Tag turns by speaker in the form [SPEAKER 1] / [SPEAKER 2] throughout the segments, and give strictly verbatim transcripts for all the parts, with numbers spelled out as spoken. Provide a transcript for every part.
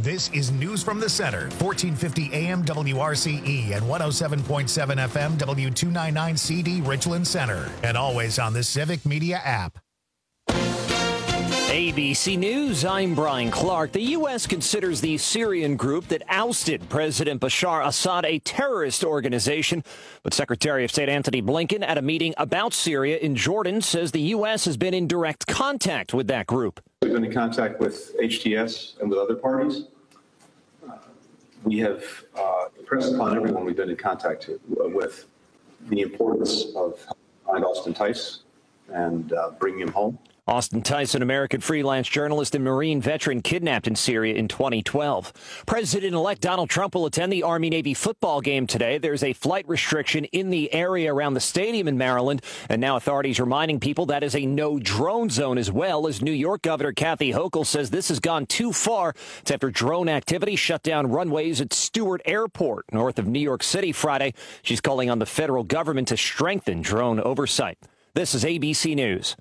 [SPEAKER 1] This is News from the Center, fourteen fifty A M W R C E and one oh seven point seven F M W two ninety-nine C D Richland Center. And always on the Civic Media app.
[SPEAKER 2] A B C News, I'm Brian Clark. The U S considers the Syrian group that ousted President Bashar Assad a terrorist organization. But Secretary of State Antony Blinken at a meeting about Syria in Jordan says the U S has been in direct contact with that group.
[SPEAKER 3] We've been in contact with H T S and with other parties. Uh, we have uh, impressed upon everyone we've been in contact with the importance of find Austin Tice and uh, bringing him home.
[SPEAKER 2] Austin Tice, an American freelance journalist and Marine veteran kidnapped in Syria in twenty twelve. President-elect Donald Trump will attend the Army-Navy football game today. There's a flight restriction in the area around the stadium in Maryland, and now authorities reminding people that is a no-drone zone as well, as New York Governor Kathy Hochul says this has gone too far. It's after drone activity shut down runways at Stewart Airport, north of New York City, Friday. She's calling on the federal government to strengthen drone oversight. This is A B C News.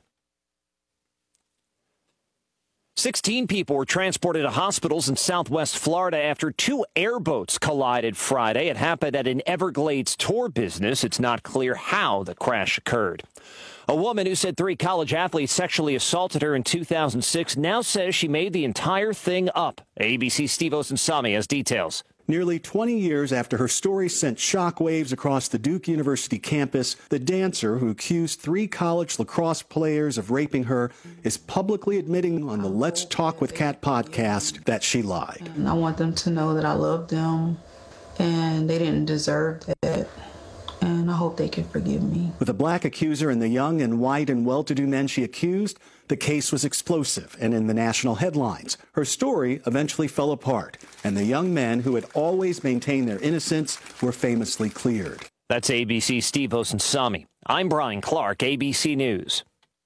[SPEAKER 2] sixteen people were transported to hospitals in southwest Florida after two airboats collided Friday. It happened at an Everglades tour business. It's not clear how the crash occurred. A woman who said three college athletes sexually assaulted her in two thousand six now says she made the entire thing up. A B C's Steve Osunsami has details.
[SPEAKER 4] Nearly twenty years after her story sent shockwaves across the Duke University campus, the dancer who accused three college lacrosse players of raping her is publicly admitting on the Let's Talk with Kat podcast that she lied.
[SPEAKER 5] And I want them to know that I love them and they didn't deserve that. And I hope they can forgive me.
[SPEAKER 4] With a black accuser and the young and white and well-to-do men she accused, the case was explosive and in the national headlines. Her story eventually fell apart, and the young men who had always maintained their innocence were famously cleared.
[SPEAKER 2] That's A B C's Steve Osunsami. I'm Brian Clark, A B C News.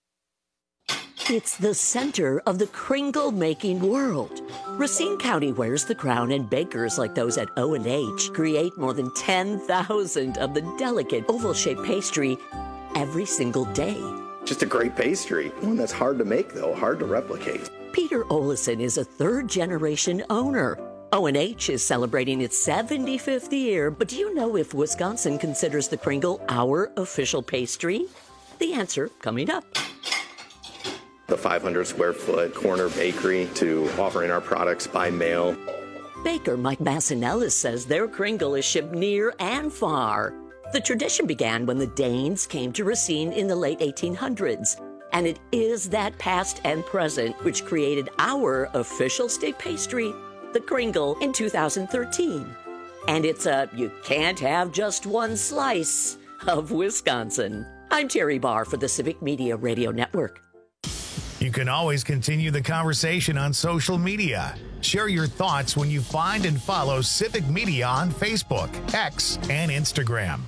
[SPEAKER 6] It's the center of the Kringle-making world. Racine County wears the crown, and bakers like those at O and H create more than ten thousand of the delicate oval-shaped pastry every single day.
[SPEAKER 7] Just a great pastry. One that's hard to make, though, hard to replicate.
[SPEAKER 6] Peter Olison is a third-generation owner. O and H is celebrating its seventy-fifth year, but do you know if Wisconsin considers the Kringle our official pastry? The answer coming up.
[SPEAKER 7] The five hundred square foot corner bakery to offering our products by mail.
[SPEAKER 6] Baker Mike Massinellis says their Kringle is shipped near and far. The tradition began when the Danes came to Racine in the late eighteen hundreds. And it is that past and present which created our official state pastry, the Kringle, in two thousand thirteen. And it's a you can't have just one slice of Wisconsin. I'm Terry Barr for the Civic Media Radio Network.
[SPEAKER 1] You can always continue the conversation on social media. Share your thoughts when you find and follow Civic Media on Facebook, X, and Instagram.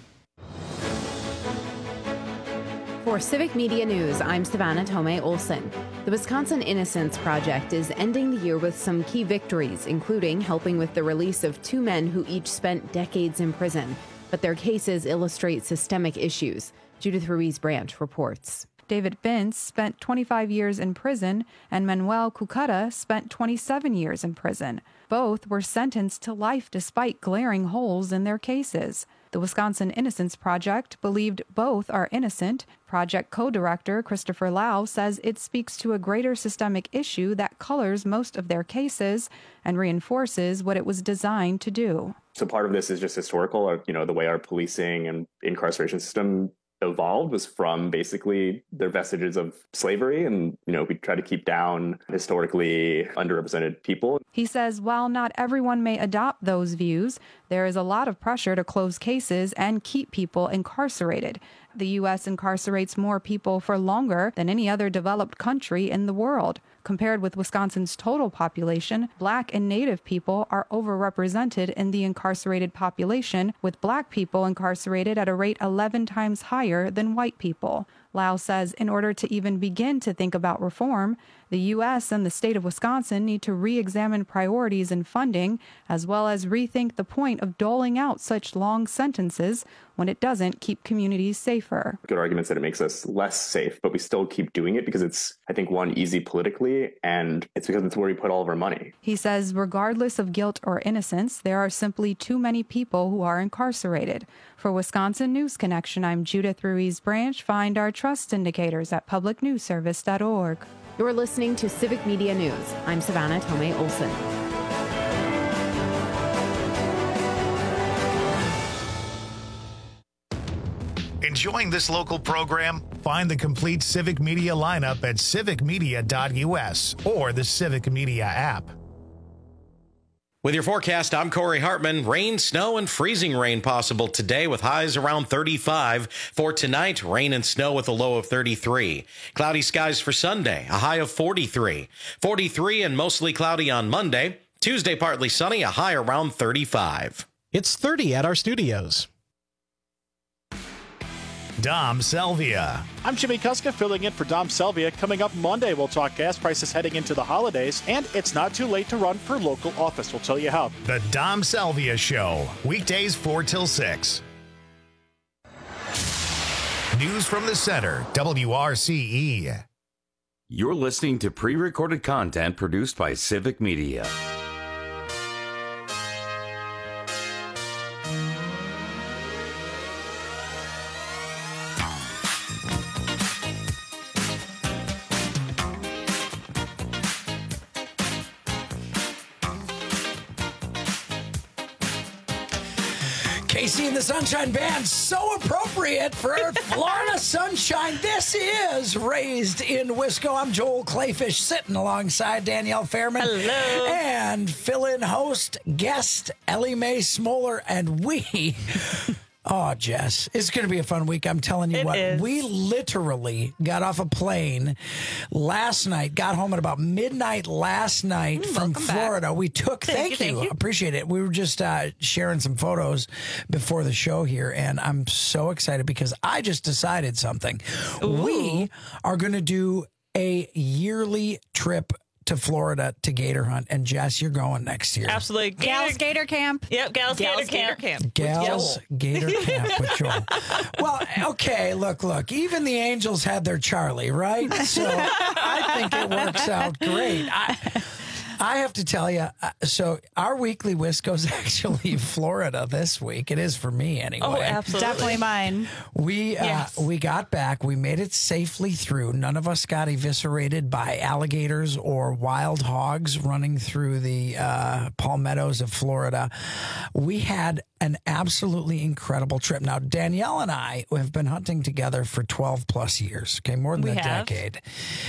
[SPEAKER 8] For Civic Media News, I'm Savannah Tomei Olson. The Wisconsin Innocence Project is ending the year with some key victories, including helping with the release of two men who each spent decades in prison. But their cases illustrate systemic issues. Judith Ruiz-Branch reports.
[SPEAKER 9] David Vince spent twenty-five years in prison, and Manuel Cucata spent twenty-seven years in prison. Both were sentenced to life despite glaring holes in their cases. The Wisconsin Innocence Project believed both are innocent. Project co-director Christopher Lau says it speaks to a greater systemic issue that colors most of their cases and reinforces what it was designed to do.
[SPEAKER 10] So part of this is just historical, you know, the way our policing and incarceration system evolved was from basically their vestiges of slavery. And, you know, we try to keep down historically underrepresented people.
[SPEAKER 9] He says while not everyone may adopt those views, there is a lot of pressure to close cases and keep people incarcerated. The U S incarcerates more people for longer than any other developed country in the world. Compared with Wisconsin's total population, Black and Native people are overrepresented in the incarcerated population, with Black people incarcerated at a rate eleven times higher than white people. Lau says in order to even begin to think about reform, the U S and the state of Wisconsin need to re-examine priorities and funding, as well as rethink the point of doling out such long sentences when it doesn't keep communities safer.
[SPEAKER 10] Good arguments that it makes us less safe, but we still keep doing it because it's, I think, one, easy politically, and it's because it's where we put all of our money.
[SPEAKER 9] He says regardless of guilt or innocence, there are simply too many people who are incarcerated. For Wisconsin News Connection, I'm Judith Ruiz Branch. Find our trust indicators at public news service dot org.
[SPEAKER 8] You're listening to Civic Media News. I'm Savannah Tomei Olson.
[SPEAKER 1] Enjoying this local program? Find the complete Civic Media lineup at civic media dot u s or the Civic Media app.
[SPEAKER 11] With your forecast, I'm Corey Hartman. Rain, snow, and freezing rain possible today with highs around thirty-five. For tonight, rain and snow with a low of thirty-three. Cloudy skies for Sunday, a high of forty-three. forty-three and mostly cloudy on Monday. Tuesday, partly sunny, a high around thirty-five.
[SPEAKER 12] It's thirty at our studios.
[SPEAKER 1] Dom Selvia.
[SPEAKER 12] I'm Jimmy Kuska filling in for Dom Selvia. Coming up Monday, we'll talk gas prices heading into the holidays, and it's not too late to run for local office. We'll tell you how.
[SPEAKER 1] The Dom Selvia Show, weekdays four till six. News from the center, W R C E.
[SPEAKER 13] You're listening to pre-recorded content produced by Civic Media.
[SPEAKER 14] Casey and the Sunshine Band, so appropriate for Florida sunshine. This is Raised in Wisco. I'm Joel Clayfish, sitting alongside Danielle Fairman.
[SPEAKER 15] Hello.
[SPEAKER 14] And fill-in host, guest, Ellie Mae Smoller, and we... Oh, Jess, it's going to be a fun week. I'm telling you
[SPEAKER 15] it
[SPEAKER 14] what.
[SPEAKER 15] Is.
[SPEAKER 14] We literally got off a plane last night, got home at about midnight last night mm, from Florida.
[SPEAKER 15] Back.
[SPEAKER 14] We took, thank,
[SPEAKER 15] thank,
[SPEAKER 14] you,
[SPEAKER 15] thank
[SPEAKER 14] you,
[SPEAKER 15] you,
[SPEAKER 14] appreciate it. We were just uh, sharing some photos before the show here, and I'm so excited because I just decided something. Ooh. We are going to do a yearly trip to Florida to gator hunt, and Jess, you're going next year.
[SPEAKER 15] Absolutely.
[SPEAKER 16] Gals Gator Camp.
[SPEAKER 15] Yep, Gals, Gals Gator, Gator Camp.
[SPEAKER 14] Gals Gator Camp with Joel. Well, okay, look, look. Even the Angels had their Charlie, right? So I think it works out great. I, I have to tell you, uh, so our weekly Wisco's actually Florida this week. It is for me anyway.
[SPEAKER 16] Oh, absolutely. Definitely mine.
[SPEAKER 14] We uh,
[SPEAKER 16] yes.
[SPEAKER 14] we got back. We made it safely through. None of us got eviscerated by alligators or wild hogs running through the uh, palmettos of Florida. We had an absolutely incredible trip. Now, Danielle and I have been hunting together for twelve plus years, okay, more than
[SPEAKER 16] we
[SPEAKER 14] a
[SPEAKER 16] have.
[SPEAKER 14] decade.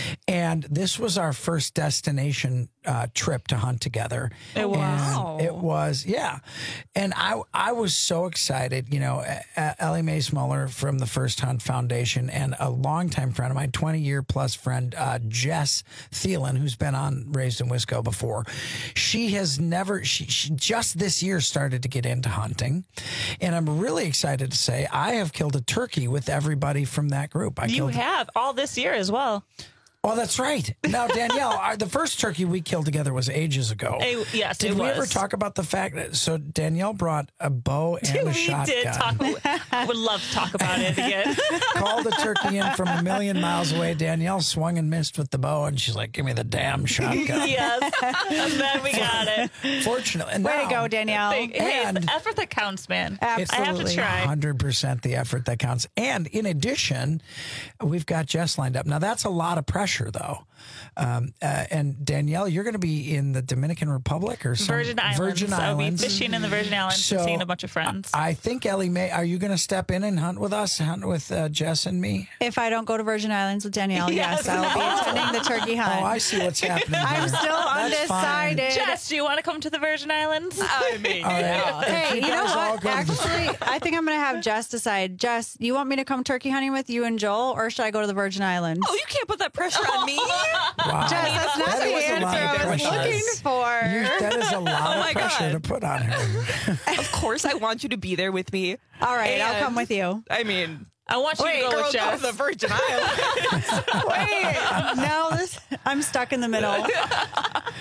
[SPEAKER 14] And this was our first destination uh, trip to hunt together.
[SPEAKER 16] It was.
[SPEAKER 14] And it was, yeah. And I I was so excited. You know, uh, Ellie Mae Smoller from the First Hunt Foundation and a longtime friend of mine, twenty-year plus friend, uh, Jess Thielen, who's been on Raised in Wisco before. She has never, she, she just this year started to get into hunting. And I'm really excited to say I have killed a turkey with everybody from that group. I
[SPEAKER 16] you
[SPEAKER 14] killed,
[SPEAKER 16] have all this year as well.
[SPEAKER 14] Oh, that's right. Now, Danielle, our, the first turkey we killed together was ages ago.
[SPEAKER 16] It, yes,
[SPEAKER 14] Did
[SPEAKER 16] it
[SPEAKER 14] we
[SPEAKER 16] was.
[SPEAKER 14] ever talk about the fact that, so Danielle brought a bow and a
[SPEAKER 16] we
[SPEAKER 14] shotgun.
[SPEAKER 16] did talk. I would love to talk about it again.
[SPEAKER 14] Called the turkey in from a million miles away. Danielle swung and missed with the bow, and she's like, give me the damn shotgun.
[SPEAKER 16] Yes, and then we got it.
[SPEAKER 14] Fortunately. And
[SPEAKER 16] Way
[SPEAKER 14] now,
[SPEAKER 16] to go, Danielle. Hey,
[SPEAKER 14] and
[SPEAKER 16] it's the effort that counts, man.
[SPEAKER 14] It's
[SPEAKER 16] I have to try.
[SPEAKER 14] one hundred percent the effort that counts. And in addition, we've got Jess lined up. Now, that's a lot of pressure, though. Um, uh, and Danielle, you're going to be in the Dominican Republic or some
[SPEAKER 16] Virgin Islands.
[SPEAKER 14] Virgin Islands.
[SPEAKER 16] I'll be fishing in the Virgin Islands
[SPEAKER 14] So,
[SPEAKER 16] and seeing a bunch of friends.
[SPEAKER 14] I think Ellie Mae, are you going to step in and hunt with us, hunt with uh, Jess and me?
[SPEAKER 17] If I don't go to Virgin Islands with Danielle, yes,
[SPEAKER 16] Yes.
[SPEAKER 17] I will be attending the turkey hunt.
[SPEAKER 14] Oh, I see what's happening.
[SPEAKER 17] I'm
[SPEAKER 14] here.
[SPEAKER 17] still
[SPEAKER 14] That's fine.
[SPEAKER 17] undecided.
[SPEAKER 16] Jess, do you want to come to the Virgin Islands? I mean,
[SPEAKER 14] All right.
[SPEAKER 17] Hey,
[SPEAKER 14] If
[SPEAKER 17] you know
[SPEAKER 14] guys all
[SPEAKER 17] what?
[SPEAKER 14] go to the-
[SPEAKER 17] Actually, I think I'm going to have Jess decide. Jess, you want me to come turkey hunting with you and Joel, or should I go to the Virgin Islands?
[SPEAKER 16] Oh, you can't put that pressure on me.
[SPEAKER 14] Wow.
[SPEAKER 17] Jess, that's not
[SPEAKER 14] That
[SPEAKER 17] the
[SPEAKER 14] is a
[SPEAKER 17] answer
[SPEAKER 14] lot of
[SPEAKER 17] I was
[SPEAKER 14] pressure.
[SPEAKER 17] looking for.
[SPEAKER 14] You- that is a lot
[SPEAKER 16] Oh
[SPEAKER 14] of
[SPEAKER 16] my
[SPEAKER 14] pressure
[SPEAKER 16] God.
[SPEAKER 14] to put on her.
[SPEAKER 18] Of course, I want you to be there with me.
[SPEAKER 17] All right,
[SPEAKER 18] And-
[SPEAKER 17] I'll come with you.
[SPEAKER 18] I mean,
[SPEAKER 16] I want you
[SPEAKER 18] wait,
[SPEAKER 16] to go
[SPEAKER 18] girl,
[SPEAKER 16] with
[SPEAKER 18] go
[SPEAKER 16] Jess.
[SPEAKER 18] to the Virgin Islands.
[SPEAKER 17] Wait, no, this, I'm stuck in the middle.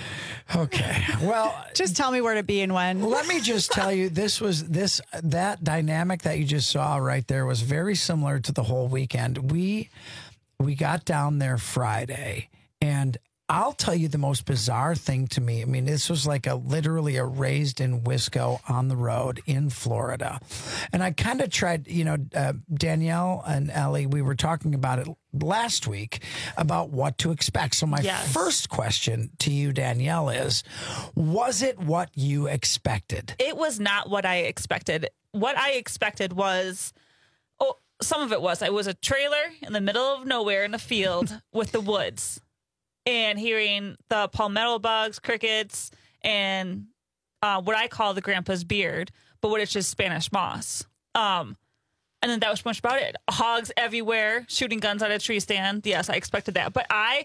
[SPEAKER 14] Okay. Well,
[SPEAKER 17] just tell me where to be and when.
[SPEAKER 14] Let me just tell you, this was this that dynamic that you just saw right there was very similar to the whole weekend. We we got down there Friday, and I'll tell you the most bizarre thing to me. I mean, this was like a literally a raised in Wisco on the road in Florida. And I kind of tried, you know, uh, Danielle and Ellie, we were talking about it last week about what to expect. So my
[SPEAKER 16] Yes.
[SPEAKER 14] first question to you, Danielle, is, was it what you expected?
[SPEAKER 16] It was not what I expected. What I expected was, oh, some of it was, it was a trailer in the middle of nowhere in a field with the woods. And hearing the palmetto bugs, crickets, and uh, what I call the grandpa's beard, but what it's just Spanish moss. Um, and then that was much about it. Hogs everywhere, shooting guns at a tree stand. Yes, I expected that. But I,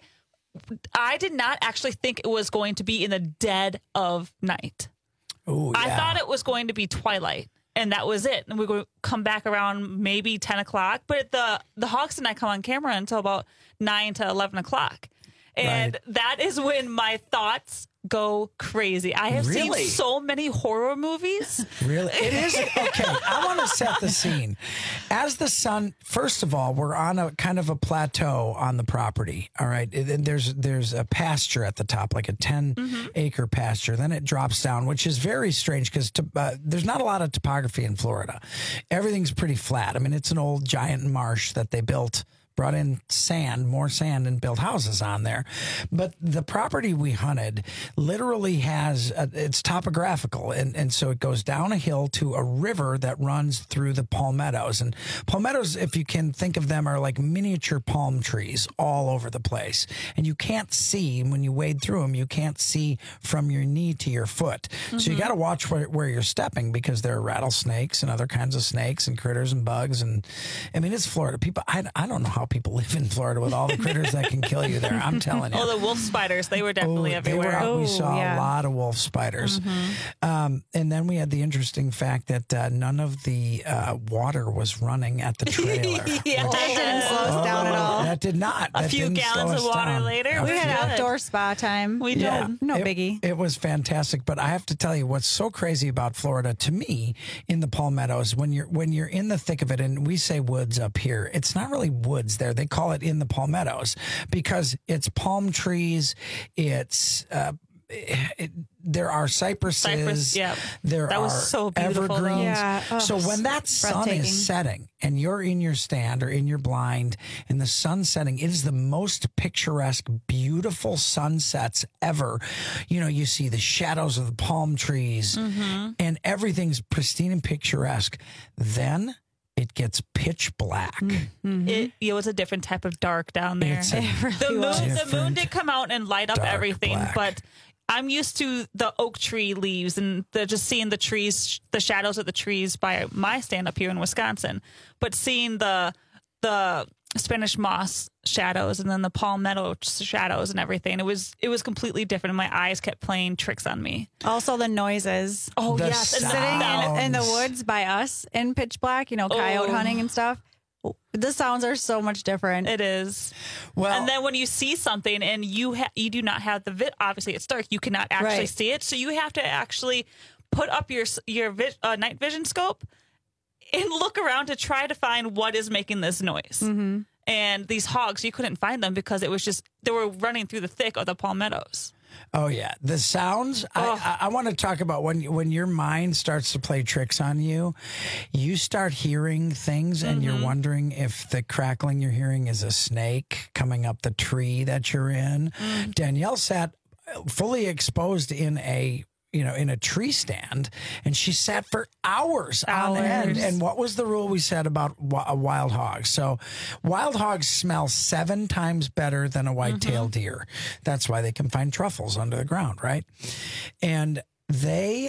[SPEAKER 16] I did not actually think it was going to be in the dead of night.
[SPEAKER 14] Ooh,
[SPEAKER 16] I
[SPEAKER 14] yeah.
[SPEAKER 16] thought it was going to be twilight. And that was it. And we would come back around maybe ten o'clock. But the, the hogs did not come on camera until about nine to eleven o'clock. And
[SPEAKER 14] Right.
[SPEAKER 16] that is when my thoughts go crazy. I have
[SPEAKER 14] Really?
[SPEAKER 16] seen so many horror movies.
[SPEAKER 14] Really? It is. Okay, I want to set the scene. As the sun, first of all, we're on a kind of a plateau on the property. All right. And there's there's a pasture at the top, like a ten acre pasture. Then it drops down, which is very strange because uh, there's not a lot of topography in Florida. Everything's pretty flat. I mean, it's an old giant marsh that they built. Brought in sand, more sand, and built houses on there. But the property we hunted literally has, a, it's topographical. And, and so it goes down a hill to a river that runs through the palmettos. And palmettos, if you can think of them, are like miniature palm trees all over the place. And you can't see, when you wade through them, you can't see from your knee to your foot. Mm-hmm. So you got to watch where, where you're stepping because there are rattlesnakes and other kinds of snakes and critters and bugs. And I mean, it's Florida. People, I, I don't know how people live in Florida with all the critters that can kill you there. I'm telling you.
[SPEAKER 16] Oh, the wolf spiders, they were definitely
[SPEAKER 14] Oh, they
[SPEAKER 16] everywhere.
[SPEAKER 14] were out. We
[SPEAKER 16] Oh,
[SPEAKER 14] saw
[SPEAKER 16] yeah.
[SPEAKER 14] a lot of wolf spiders.
[SPEAKER 16] Mm-hmm.
[SPEAKER 14] Um, and then we had the interesting fact that uh, none of the uh, water was running at the trailer.
[SPEAKER 16] Yeah.
[SPEAKER 17] That didn't slow us down at all.
[SPEAKER 14] That did not.
[SPEAKER 16] A
[SPEAKER 14] That
[SPEAKER 16] few
[SPEAKER 14] didn't slow
[SPEAKER 16] gallons
[SPEAKER 14] us
[SPEAKER 16] of water
[SPEAKER 14] down.
[SPEAKER 16] later,
[SPEAKER 14] A
[SPEAKER 17] We
[SPEAKER 14] few-
[SPEAKER 17] had outdoor spa time.
[SPEAKER 16] We did.
[SPEAKER 14] Yeah.
[SPEAKER 17] No
[SPEAKER 14] It-
[SPEAKER 17] biggie.
[SPEAKER 14] It was fantastic, but I have to tell you what's so crazy about Florida to me in the palmettos when you're when you're in the thick of it, and we say woods up here, it's not really woods there. They call it in the palmettos because it's palm trees. It's uh, it, there are cypresses.
[SPEAKER 16] Cypress, yeah.
[SPEAKER 14] There
[SPEAKER 16] That
[SPEAKER 14] are
[SPEAKER 16] was so beautiful, though.
[SPEAKER 14] evergreens.
[SPEAKER 17] Yeah. Oh,
[SPEAKER 14] so when that sun
[SPEAKER 17] breathtaking.
[SPEAKER 14] is setting and you're in your stand or in your blind and the sun's setting, it is the most picturesque, beautiful sunsets ever. You know, you see the shadows of the palm trees
[SPEAKER 16] Mm-hmm.
[SPEAKER 14] and everything's pristine and picturesque. Then it gets pitch black.
[SPEAKER 17] Mm-hmm.
[SPEAKER 16] It, it was a different type of dark down there.
[SPEAKER 14] It's a
[SPEAKER 16] the moon, the moon
[SPEAKER 14] different
[SPEAKER 16] did come out and light up
[SPEAKER 14] dark
[SPEAKER 16] everything,
[SPEAKER 14] black.
[SPEAKER 16] but I'm used to the oak tree leaves and the, just seeing the trees, the shadows of the trees by my stand up here in Wisconsin. But seeing the the Spanish moss shadows and then the palmetto shadows and everything, it was it was completely different. And my eyes kept playing tricks on me.
[SPEAKER 17] Also the noises.
[SPEAKER 16] Oh
[SPEAKER 14] The
[SPEAKER 16] yes, and
[SPEAKER 17] Sitting
[SPEAKER 14] sounds.
[SPEAKER 17] in, in the woods by us in pitch black, you know, coyote
[SPEAKER 16] Oh.
[SPEAKER 17] hunting and stuff. The sounds are so much different.
[SPEAKER 16] It is.
[SPEAKER 14] Well,
[SPEAKER 16] And then when you see something and you ha- you do not have the vid, obviously it's dark. You cannot actually
[SPEAKER 17] Right.
[SPEAKER 16] see it, so you have to actually put up your s- your vi- uh, night vision scope and look around to try to find what is making this noise.
[SPEAKER 17] Mm-hmm.
[SPEAKER 16] And these hogs, you couldn't find them because it was just they were running through the thick of the palmettos.
[SPEAKER 14] Oh yeah, the sounds. I, I, I want to talk about when when your mind starts to play tricks on you. You start hearing things, and you're wondering if the crackling you're hearing is a snake coming up the tree that you're in. Danielle sat fully exposed in a you know in a tree stand, and she sat for hours, on end.
[SPEAKER 16] Hours.
[SPEAKER 14] And what was the rule we said about wi- a wild hog? So, wild hogs smell seven times better than a white-tailed deer. That's why they can find truffles under the ground, right? And they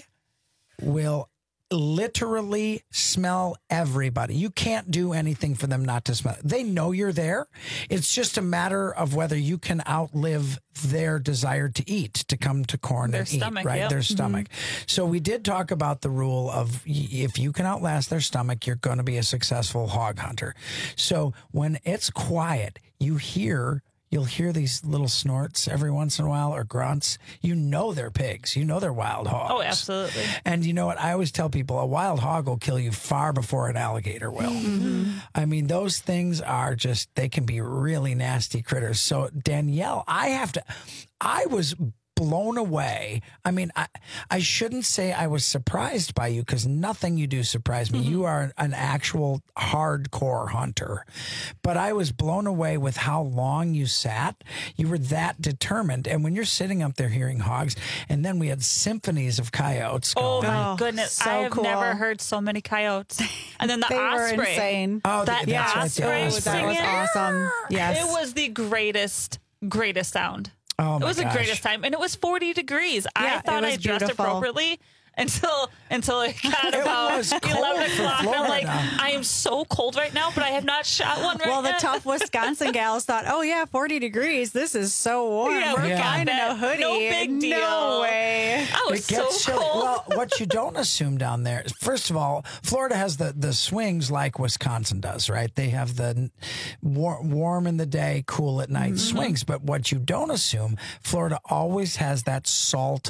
[SPEAKER 14] will literally smell everybody. You can't do anything for them not to smell. They know you're there. It's just a matter of whether you can outlive their desire to eat, to come to corn
[SPEAKER 16] Their
[SPEAKER 14] and
[SPEAKER 16] stomach,
[SPEAKER 14] eat, right?
[SPEAKER 16] yep.
[SPEAKER 14] Their stomach. So we did talk about the rule of y- if you can outlast their stomach, you're going to be a successful hog hunter. So when it's quiet, you hear you'll hear these little snorts every once in a while or grunts. You know they're pigs. You know they're wild hogs.
[SPEAKER 16] Oh, absolutely.
[SPEAKER 14] And you know what? I always tell people a wild hog will kill you far before an alligator will.
[SPEAKER 17] Mm-hmm.
[SPEAKER 14] I mean, those things are just, they can be really nasty critters. So, Danielle, I have to, I was blown away. I mean, I, I shouldn't say I was surprised by you because nothing you do surprised me. Mm-hmm. You are an actual hardcore hunter. But I was blown away with how long you sat. You were that determined. And when you're sitting up there hearing hogs, and then we had symphonies of coyotes
[SPEAKER 16] Oh,
[SPEAKER 14] going.
[SPEAKER 16] my goodness.
[SPEAKER 17] so
[SPEAKER 16] I have
[SPEAKER 17] cool.
[SPEAKER 16] never heard so many coyotes. And then the
[SPEAKER 17] They were
[SPEAKER 16] osprey.
[SPEAKER 17] insane.
[SPEAKER 14] Oh,
[SPEAKER 16] that
[SPEAKER 14] the- that's right, the
[SPEAKER 16] osprey
[SPEAKER 14] osprey.
[SPEAKER 17] That was
[SPEAKER 16] singing.
[SPEAKER 17] awesome. Yes.
[SPEAKER 16] It was the greatest, greatest sound.
[SPEAKER 14] Oh,
[SPEAKER 16] it
[SPEAKER 14] my
[SPEAKER 16] was
[SPEAKER 14] gosh.
[SPEAKER 16] the greatest time. And it was forty degrees.
[SPEAKER 17] Yeah,
[SPEAKER 16] I thought
[SPEAKER 17] it
[SPEAKER 16] I
[SPEAKER 17] was
[SPEAKER 16] dressed
[SPEAKER 17] beautiful.
[SPEAKER 16] appropriately until until it got
[SPEAKER 14] It
[SPEAKER 16] about
[SPEAKER 14] was cold
[SPEAKER 16] eleven
[SPEAKER 14] for
[SPEAKER 16] o'clock. And I'm like,
[SPEAKER 14] Florida.
[SPEAKER 16] I am so cold right now, but I have not shot one right
[SPEAKER 17] well, the
[SPEAKER 16] yet.
[SPEAKER 17] tough Wisconsin gals thought, oh, yeah, forty degrees. This is so warm.
[SPEAKER 16] Yeah,
[SPEAKER 17] We're
[SPEAKER 16] we got
[SPEAKER 17] fine in a
[SPEAKER 16] that.
[SPEAKER 17] hoodie.
[SPEAKER 16] No big deal.
[SPEAKER 17] No way.
[SPEAKER 16] I was
[SPEAKER 14] It gets
[SPEAKER 16] so
[SPEAKER 14] chilly.
[SPEAKER 16] cold.
[SPEAKER 14] Well, what you don't assume down there is, first of all, Florida has the, the swings like Wisconsin does, right? They have the war, warm in the day, cool at night
[SPEAKER 16] Mm-hmm.
[SPEAKER 14] swings. But what you don't assume, Florida always has that salt,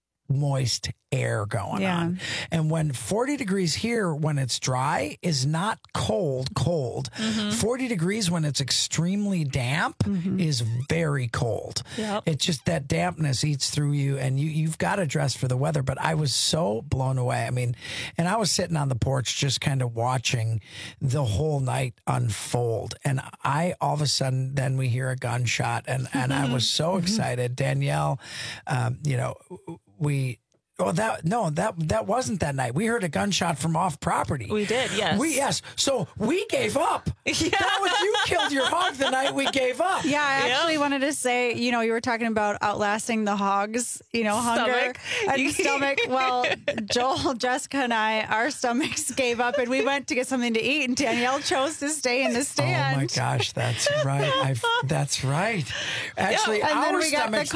[SPEAKER 14] moist air going
[SPEAKER 17] Yeah.
[SPEAKER 14] on. And when forty degrees here, when it's dry, is not cold, cold.
[SPEAKER 16] Mm-hmm.
[SPEAKER 14] forty degrees when it's extremely damp is very cold.
[SPEAKER 16] Yep.
[SPEAKER 14] It's just that dampness eats through you, and you, you've got to dress for the weather. But I was so blown away. I mean, and I was sitting on the porch just kind of watching the whole night unfold. And I, all of a sudden, then we hear a gunshot, and, and I was so excited. Danielle, um, you know, we... Oh, that no, that that wasn't that night. We heard a gunshot from off property.
[SPEAKER 16] We did, yes.
[SPEAKER 14] We yes. So we gave up.
[SPEAKER 16] Yeah.
[SPEAKER 14] That was you killed your hog the night we gave up.
[SPEAKER 17] Yeah, I
[SPEAKER 16] Yep.
[SPEAKER 17] actually wanted to say, you know, you were talking about outlasting the hogs, you know, hunger
[SPEAKER 16] Stomach.
[SPEAKER 17] and stomach. Well, Joel, Jessica, and I, our stomachs gave up, and we went to get something to eat, and Danielle chose to stay in the stand.
[SPEAKER 14] Oh my gosh, that's right. I've, that's right. Actually,
[SPEAKER 17] Yeah, and
[SPEAKER 14] our
[SPEAKER 17] then we got the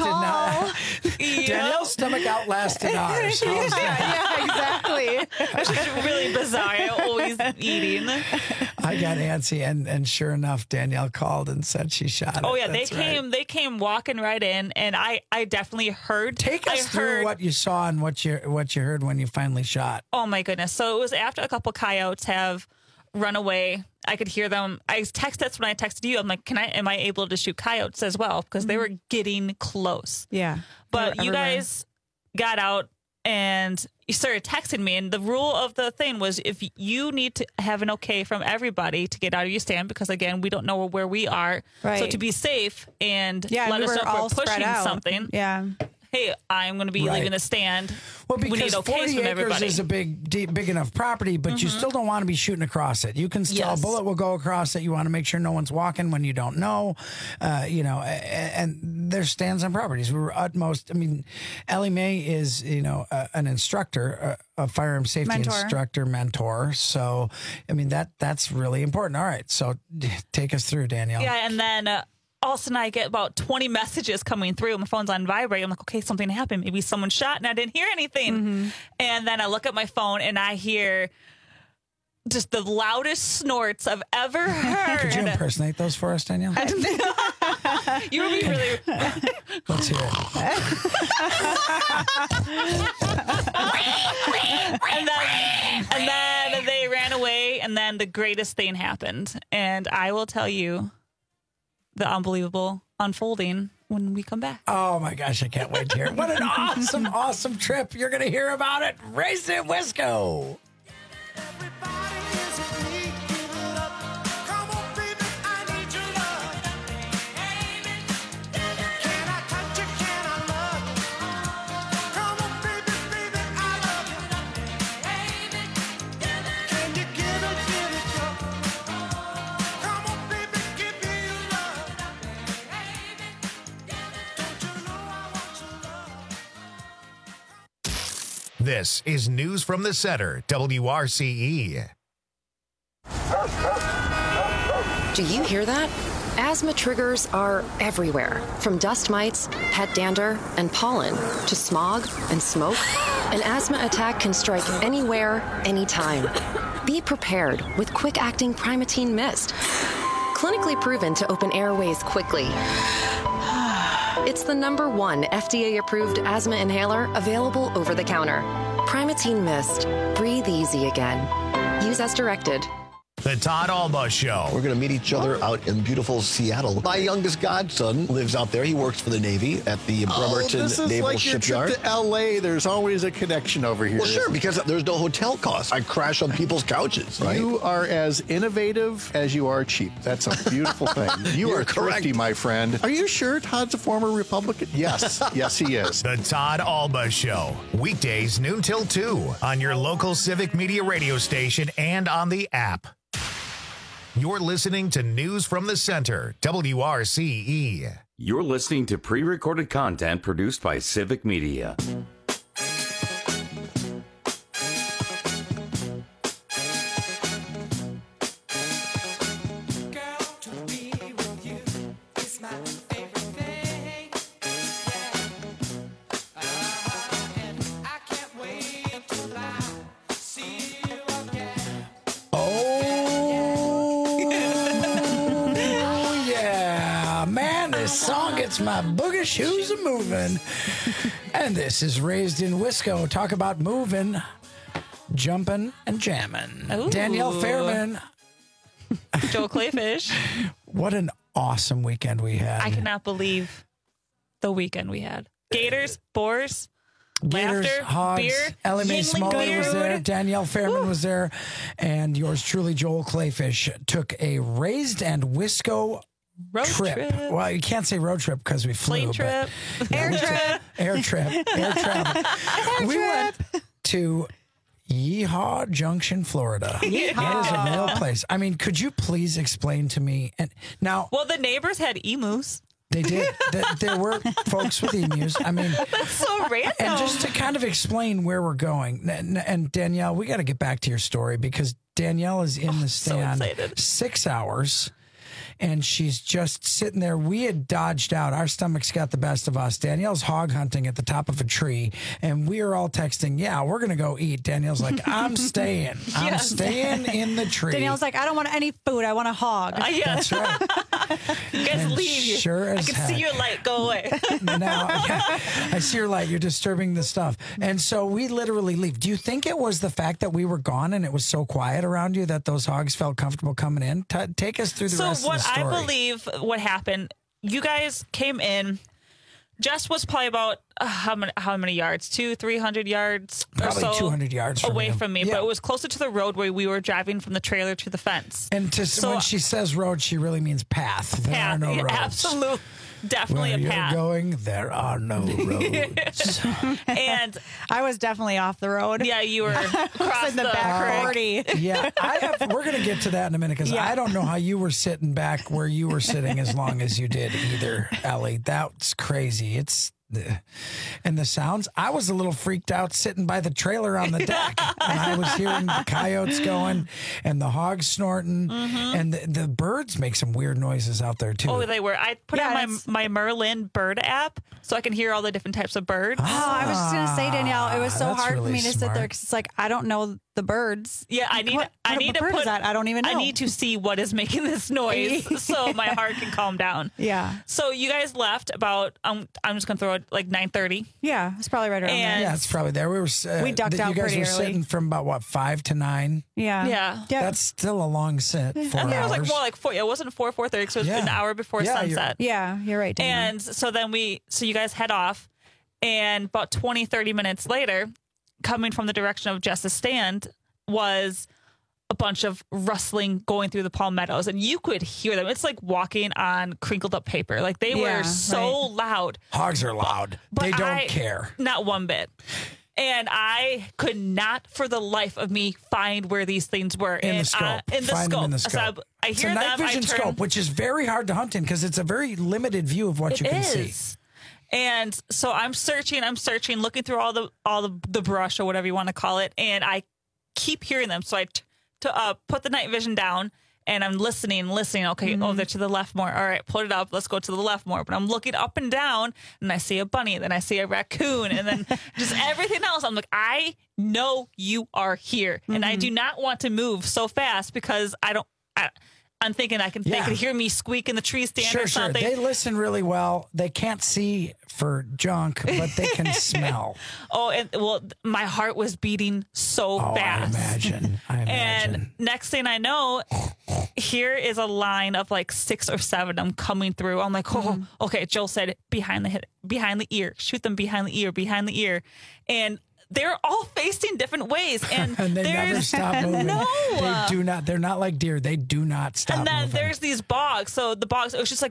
[SPEAKER 14] stomachs did not. Danielle's stomach outlasted ours. How's
[SPEAKER 17] yeah,
[SPEAKER 14] that?
[SPEAKER 17] yeah, exactly.
[SPEAKER 16] Which is really bizarre. I'm always eating.
[SPEAKER 14] I got antsy, and, and sure enough, Danielle called and said she shot
[SPEAKER 16] Oh
[SPEAKER 14] it.
[SPEAKER 16] yeah, they
[SPEAKER 14] That's right.
[SPEAKER 16] came. They came walking right in, and I, I definitely heard.
[SPEAKER 14] Take us
[SPEAKER 16] I
[SPEAKER 14] through
[SPEAKER 16] heard,
[SPEAKER 14] what you saw and what you what you heard when you finally shot.
[SPEAKER 16] Oh my goodness! So it was after a couple coyotes have run away. I could hear them. I texted. That's when I texted you. I'm like, can I? Am I able to shoot coyotes as well? Because they were getting close.
[SPEAKER 17] Yeah.
[SPEAKER 16] But
[SPEAKER 17] They're
[SPEAKER 16] you
[SPEAKER 17] everywhere.
[SPEAKER 16] guys got out and you started texting me, and the rule of the thing was if you need to have an okay from everybody to get out of your stand, because again, we don't know where we are.
[SPEAKER 17] Right.
[SPEAKER 16] So to be safe and
[SPEAKER 17] Yeah,
[SPEAKER 16] let
[SPEAKER 17] we
[SPEAKER 16] us
[SPEAKER 17] were
[SPEAKER 16] know if
[SPEAKER 17] all
[SPEAKER 16] we're
[SPEAKER 17] spread
[SPEAKER 16] pushing
[SPEAKER 17] out.
[SPEAKER 16] something.
[SPEAKER 17] Yeah.
[SPEAKER 16] Hey, I'm going to be
[SPEAKER 14] Right.
[SPEAKER 16] leaving the stand.
[SPEAKER 14] Well,
[SPEAKER 16] we need
[SPEAKER 14] because
[SPEAKER 16] okays
[SPEAKER 14] forty
[SPEAKER 16] from
[SPEAKER 14] acres
[SPEAKER 16] everybody.
[SPEAKER 14] is a big, deep, big enough property, but you still don't want to be shooting across it. You can still,
[SPEAKER 16] Yes.
[SPEAKER 14] a bullet will go across it. You want to make sure no one's walking when you don't know, uh, you know, and, and there's stands on properties. We were utmost, I mean, Ellie Mae is, you know, uh, an instructor, a, a firearm safety
[SPEAKER 17] Mentor.
[SPEAKER 14] instructor, mentor. So, I mean, that that's really important. All right. So take us through, Danielle.
[SPEAKER 16] Yeah, and then uh, all of a sudden I get about twenty messages coming through. My phone's on vibrate. I'm like, okay, something happened. Maybe someone shot and I didn't hear anything.
[SPEAKER 17] Mm-hmm.
[SPEAKER 16] And then I look at my phone and I hear just the loudest snorts I've ever heard.
[SPEAKER 14] Could you impersonate those for us, Danielle?
[SPEAKER 16] You were being really.
[SPEAKER 14] Let's hear it.
[SPEAKER 16] and then, and then they ran away, and then the greatest thing happened. And I will tell you the unbelievable unfolding when we come back.
[SPEAKER 14] Oh my gosh, I can't wait to hear it. What an awesome, awesome trip. You're going to hear about it. Race it, Wisco.
[SPEAKER 1] This is News from the Center, W R C E.
[SPEAKER 19] Do you hear that? Asthma triggers are everywhere, from dust mites, pet dander, and pollen, to smog and smoke. An asthma attack can strike anywhere, anytime. Be prepared with quick-acting Primatene Mist. Clinically proven to open airways quickly. It's the number one F D A-approved asthma inhaler available over the counter. Primatene Mist. Breathe easy again. Use as directed.
[SPEAKER 1] The Todd Alba Show.
[SPEAKER 20] We're going to meet each other out in beautiful Seattle. My youngest godson lives out there. He works for the Navy at the Bremerton
[SPEAKER 21] oh, this is
[SPEAKER 20] Naval
[SPEAKER 21] like
[SPEAKER 20] Shipyard.
[SPEAKER 21] Your trip to L A. There's always a connection over here.
[SPEAKER 20] Well, sure, because there's no hotel costs. I crash on people's couches, right?
[SPEAKER 21] You are as innovative as you are cheap. That's a beautiful thing. You
[SPEAKER 20] You're
[SPEAKER 21] are thrifty,
[SPEAKER 20] correct.
[SPEAKER 21] my friend. Are you sure Todd's a former Republican? Yes. Yes, he is.
[SPEAKER 1] The Todd Alba Show. Weekdays noon till two on your local Civic Media radio station and on the app. You're listening to News from the Center, W R C E.
[SPEAKER 13] You're listening to pre-recorded content produced by Civic Media.
[SPEAKER 14] My booger shoes are moving. And this is Raised in Wisco. Talk about moving, jumping, and jamming.
[SPEAKER 16] Ooh.
[SPEAKER 14] Danielle Fairman.
[SPEAKER 16] Joel Clayfish.
[SPEAKER 14] What an awesome weekend we had.
[SPEAKER 16] I cannot believe the weekend we had. Gators, boars,
[SPEAKER 14] Gators,
[SPEAKER 16] laughter,
[SPEAKER 14] Hogs,
[SPEAKER 16] beer.
[SPEAKER 14] Ellie Mae Smollett
[SPEAKER 16] beer.
[SPEAKER 14] was there. Danielle Fairman Woo. was there. And yours truly, Joel Clayfish, took a Raised and Wisco
[SPEAKER 16] Road
[SPEAKER 14] trip.
[SPEAKER 16] trip.
[SPEAKER 14] Well, you can't say road trip because we flew.
[SPEAKER 16] Plane trip.
[SPEAKER 14] But,
[SPEAKER 17] Air trip.
[SPEAKER 14] Air trip. Air travel.
[SPEAKER 17] Air
[SPEAKER 14] we
[SPEAKER 17] trip.
[SPEAKER 14] went to Yeehaw Junction, Florida.
[SPEAKER 16] Yeehaw.
[SPEAKER 14] That is a real place. I mean, could you please explain to me? And now,
[SPEAKER 16] well, the neighbors had emus.
[SPEAKER 14] They did. There were folks with emus. I mean,
[SPEAKER 16] that's so random.
[SPEAKER 14] And just to kind of explain where we're going, and Danielle, we got to get back to your story because Danielle is in
[SPEAKER 16] oh,
[SPEAKER 14] the stand
[SPEAKER 16] so
[SPEAKER 14] six hours. And she's just sitting there. We had dodged out. Our stomachs got the best of us. Danielle's hog hunting at the top of a tree. And we are all texting, yeah, we're going to go eat. Danielle's like, I'm staying. I'm
[SPEAKER 17] Yes.
[SPEAKER 14] staying in the tree.
[SPEAKER 17] Danielle's like, I don't want any food. I want a hog.
[SPEAKER 16] Uh, yeah.
[SPEAKER 14] That's right.
[SPEAKER 16] You guys
[SPEAKER 14] And
[SPEAKER 16] leave.
[SPEAKER 14] sure
[SPEAKER 16] I
[SPEAKER 14] as
[SPEAKER 16] can
[SPEAKER 14] heck.
[SPEAKER 16] see your light. Go away.
[SPEAKER 14] Now, yeah, I see your light. You're disturbing the stuff. And so we literally leave. Do you think it was the fact that we were gone and it was so quiet around you that those hogs felt comfortable coming in? T- take us through the
[SPEAKER 16] so
[SPEAKER 14] rest
[SPEAKER 16] what
[SPEAKER 14] of the story.
[SPEAKER 16] I believe what happened, you guys came in. Jess was probably about uh, how many how many yards? Two, three hundred yards,
[SPEAKER 14] Probably
[SPEAKER 16] or so
[SPEAKER 14] two hundred yards from
[SPEAKER 16] away
[SPEAKER 14] you.
[SPEAKER 16] from me.
[SPEAKER 14] Yeah.
[SPEAKER 16] But it was closer to the road where we were driving from the trailer to the fence.
[SPEAKER 14] And to,
[SPEAKER 16] So-
[SPEAKER 14] when she says road, she really means path. There
[SPEAKER 16] Path,
[SPEAKER 14] are no
[SPEAKER 16] yeah,
[SPEAKER 14] roads.
[SPEAKER 16] absolute, definitely
[SPEAKER 14] Where
[SPEAKER 16] a
[SPEAKER 14] you're
[SPEAKER 16] path.
[SPEAKER 14] going, there are no roads.
[SPEAKER 16] And
[SPEAKER 17] I was definitely off the road.
[SPEAKER 16] yeah, you were
[SPEAKER 17] I
[SPEAKER 16] across
[SPEAKER 17] was in the
[SPEAKER 16] the
[SPEAKER 17] back
[SPEAKER 16] creek.
[SPEAKER 17] forty.
[SPEAKER 14] Yeah, I have, we're going to get to that in a minute because
[SPEAKER 17] Yeah.
[SPEAKER 14] I don't know how you were sitting back where you were sitting as long as you did either, Ellie. That's crazy. It's and the sounds. I was a little freaked out sitting by the trailer on the deck, and I was hearing the coyotes going and the hogs snorting,
[SPEAKER 16] Mm-hmm.
[SPEAKER 14] and the, the birds make some weird noises out there too.
[SPEAKER 16] Oh, they were. I put
[SPEAKER 17] Yeah,
[SPEAKER 16] on my
[SPEAKER 17] that's-
[SPEAKER 16] my Merlin bird app so I can hear all the different types of birds.
[SPEAKER 17] Oh, I was just gonna say, Danielle, it was so
[SPEAKER 14] That's
[SPEAKER 17] hard
[SPEAKER 14] really
[SPEAKER 17] for me to sit
[SPEAKER 14] smart.
[SPEAKER 17] there because it's like I don't know the birds.
[SPEAKER 16] Yeah, I need
[SPEAKER 17] What-
[SPEAKER 16] I
[SPEAKER 17] what
[SPEAKER 16] need to
[SPEAKER 17] bird is
[SPEAKER 16] put
[SPEAKER 17] that? I don't even know.
[SPEAKER 16] I need to see what is making this noise so my heart can calm down.
[SPEAKER 17] Yeah,
[SPEAKER 16] So you guys left about um, I'm just gonna throw it like nine thirty.
[SPEAKER 17] yeah, it's probably right around
[SPEAKER 16] And-
[SPEAKER 14] yeah, it's probably there. We were. Uh,
[SPEAKER 17] We ducked
[SPEAKER 14] that
[SPEAKER 17] out
[SPEAKER 14] You guys
[SPEAKER 17] pretty
[SPEAKER 14] were
[SPEAKER 17] early.
[SPEAKER 14] sitting from about what five to nine.
[SPEAKER 17] there. Yeah,
[SPEAKER 16] Yeah.
[SPEAKER 17] yeah.
[SPEAKER 14] That's still a long sit. Four
[SPEAKER 16] I think it was
[SPEAKER 14] hours.
[SPEAKER 16] like more like four. It wasn't four four thirty. So it was
[SPEAKER 14] Yeah.
[SPEAKER 16] an hour before
[SPEAKER 14] Yeah, you're-
[SPEAKER 16] sunset.
[SPEAKER 17] yeah, you're right. Danielle.
[SPEAKER 16] And so then we, so you guys head off, and about twenty, thirty minutes later, coming from the direction of Jess's stand was a bunch of rustling going through the palmettos, and you could hear them. It's like walking on crinkled up paper. Like they
[SPEAKER 17] Yeah,
[SPEAKER 16] were so loud.
[SPEAKER 14] Hogs are loud.
[SPEAKER 16] But
[SPEAKER 14] they don't
[SPEAKER 16] I-
[SPEAKER 14] care.
[SPEAKER 16] Not one bit. And I could not, for the life of me, find where these things were
[SPEAKER 14] In
[SPEAKER 16] and
[SPEAKER 14] the scope.
[SPEAKER 16] I, in the
[SPEAKER 14] Find
[SPEAKER 16] scope.
[SPEAKER 14] them in the
[SPEAKER 16] So
[SPEAKER 14] scope.
[SPEAKER 16] I, I
[SPEAKER 14] It's
[SPEAKER 16] hear
[SPEAKER 14] a night
[SPEAKER 16] them.
[SPEAKER 14] vision
[SPEAKER 16] I turn,
[SPEAKER 14] scope, which is very hard to hunt in because it's a very limited view of what
[SPEAKER 16] It
[SPEAKER 14] you can
[SPEAKER 16] is.
[SPEAKER 14] see.
[SPEAKER 16] And so I'm searching, I'm searching, looking through all the all the, the brush or whatever you want to call it, and I keep hearing them. So I t- to uh, put the night vision down, and I'm listening, listening. Okay,
[SPEAKER 14] Mm-hmm.
[SPEAKER 16] oh, they're to the left more. All right, put it up. Let's go to the left more. But I'm looking up and down, and I see a bunny, then I see a raccoon, and then just everything else. I'm like, I know you are here, and I do not want to move so fast because I don't. I, I'm thinking I can
[SPEAKER 14] Yeah.
[SPEAKER 16] they could hear me squeak in the tree stand
[SPEAKER 14] Sure,
[SPEAKER 16] or
[SPEAKER 14] sure.
[SPEAKER 16] something.
[SPEAKER 14] They listen really well. They can't see for junk, but they can smell.
[SPEAKER 16] Oh, and well, my heart was beating so
[SPEAKER 14] Oh,
[SPEAKER 16] fast.
[SPEAKER 14] I imagine. I imagine.
[SPEAKER 16] And next thing I know, here is a line of like six or seven of them coming through. I'm like, oh,
[SPEAKER 14] Mm-hmm.
[SPEAKER 16] okay. Joel said behind the head, behind the ear, shoot them behind the ear, behind the ear, and they're all facing different ways, and,
[SPEAKER 14] and they never
[SPEAKER 16] there's
[SPEAKER 14] stop moving.
[SPEAKER 16] no.
[SPEAKER 14] They do not. They're not like deer. They do not stop
[SPEAKER 16] And then
[SPEAKER 14] moving.
[SPEAKER 16] there's these bogs. So the bogs, it was just like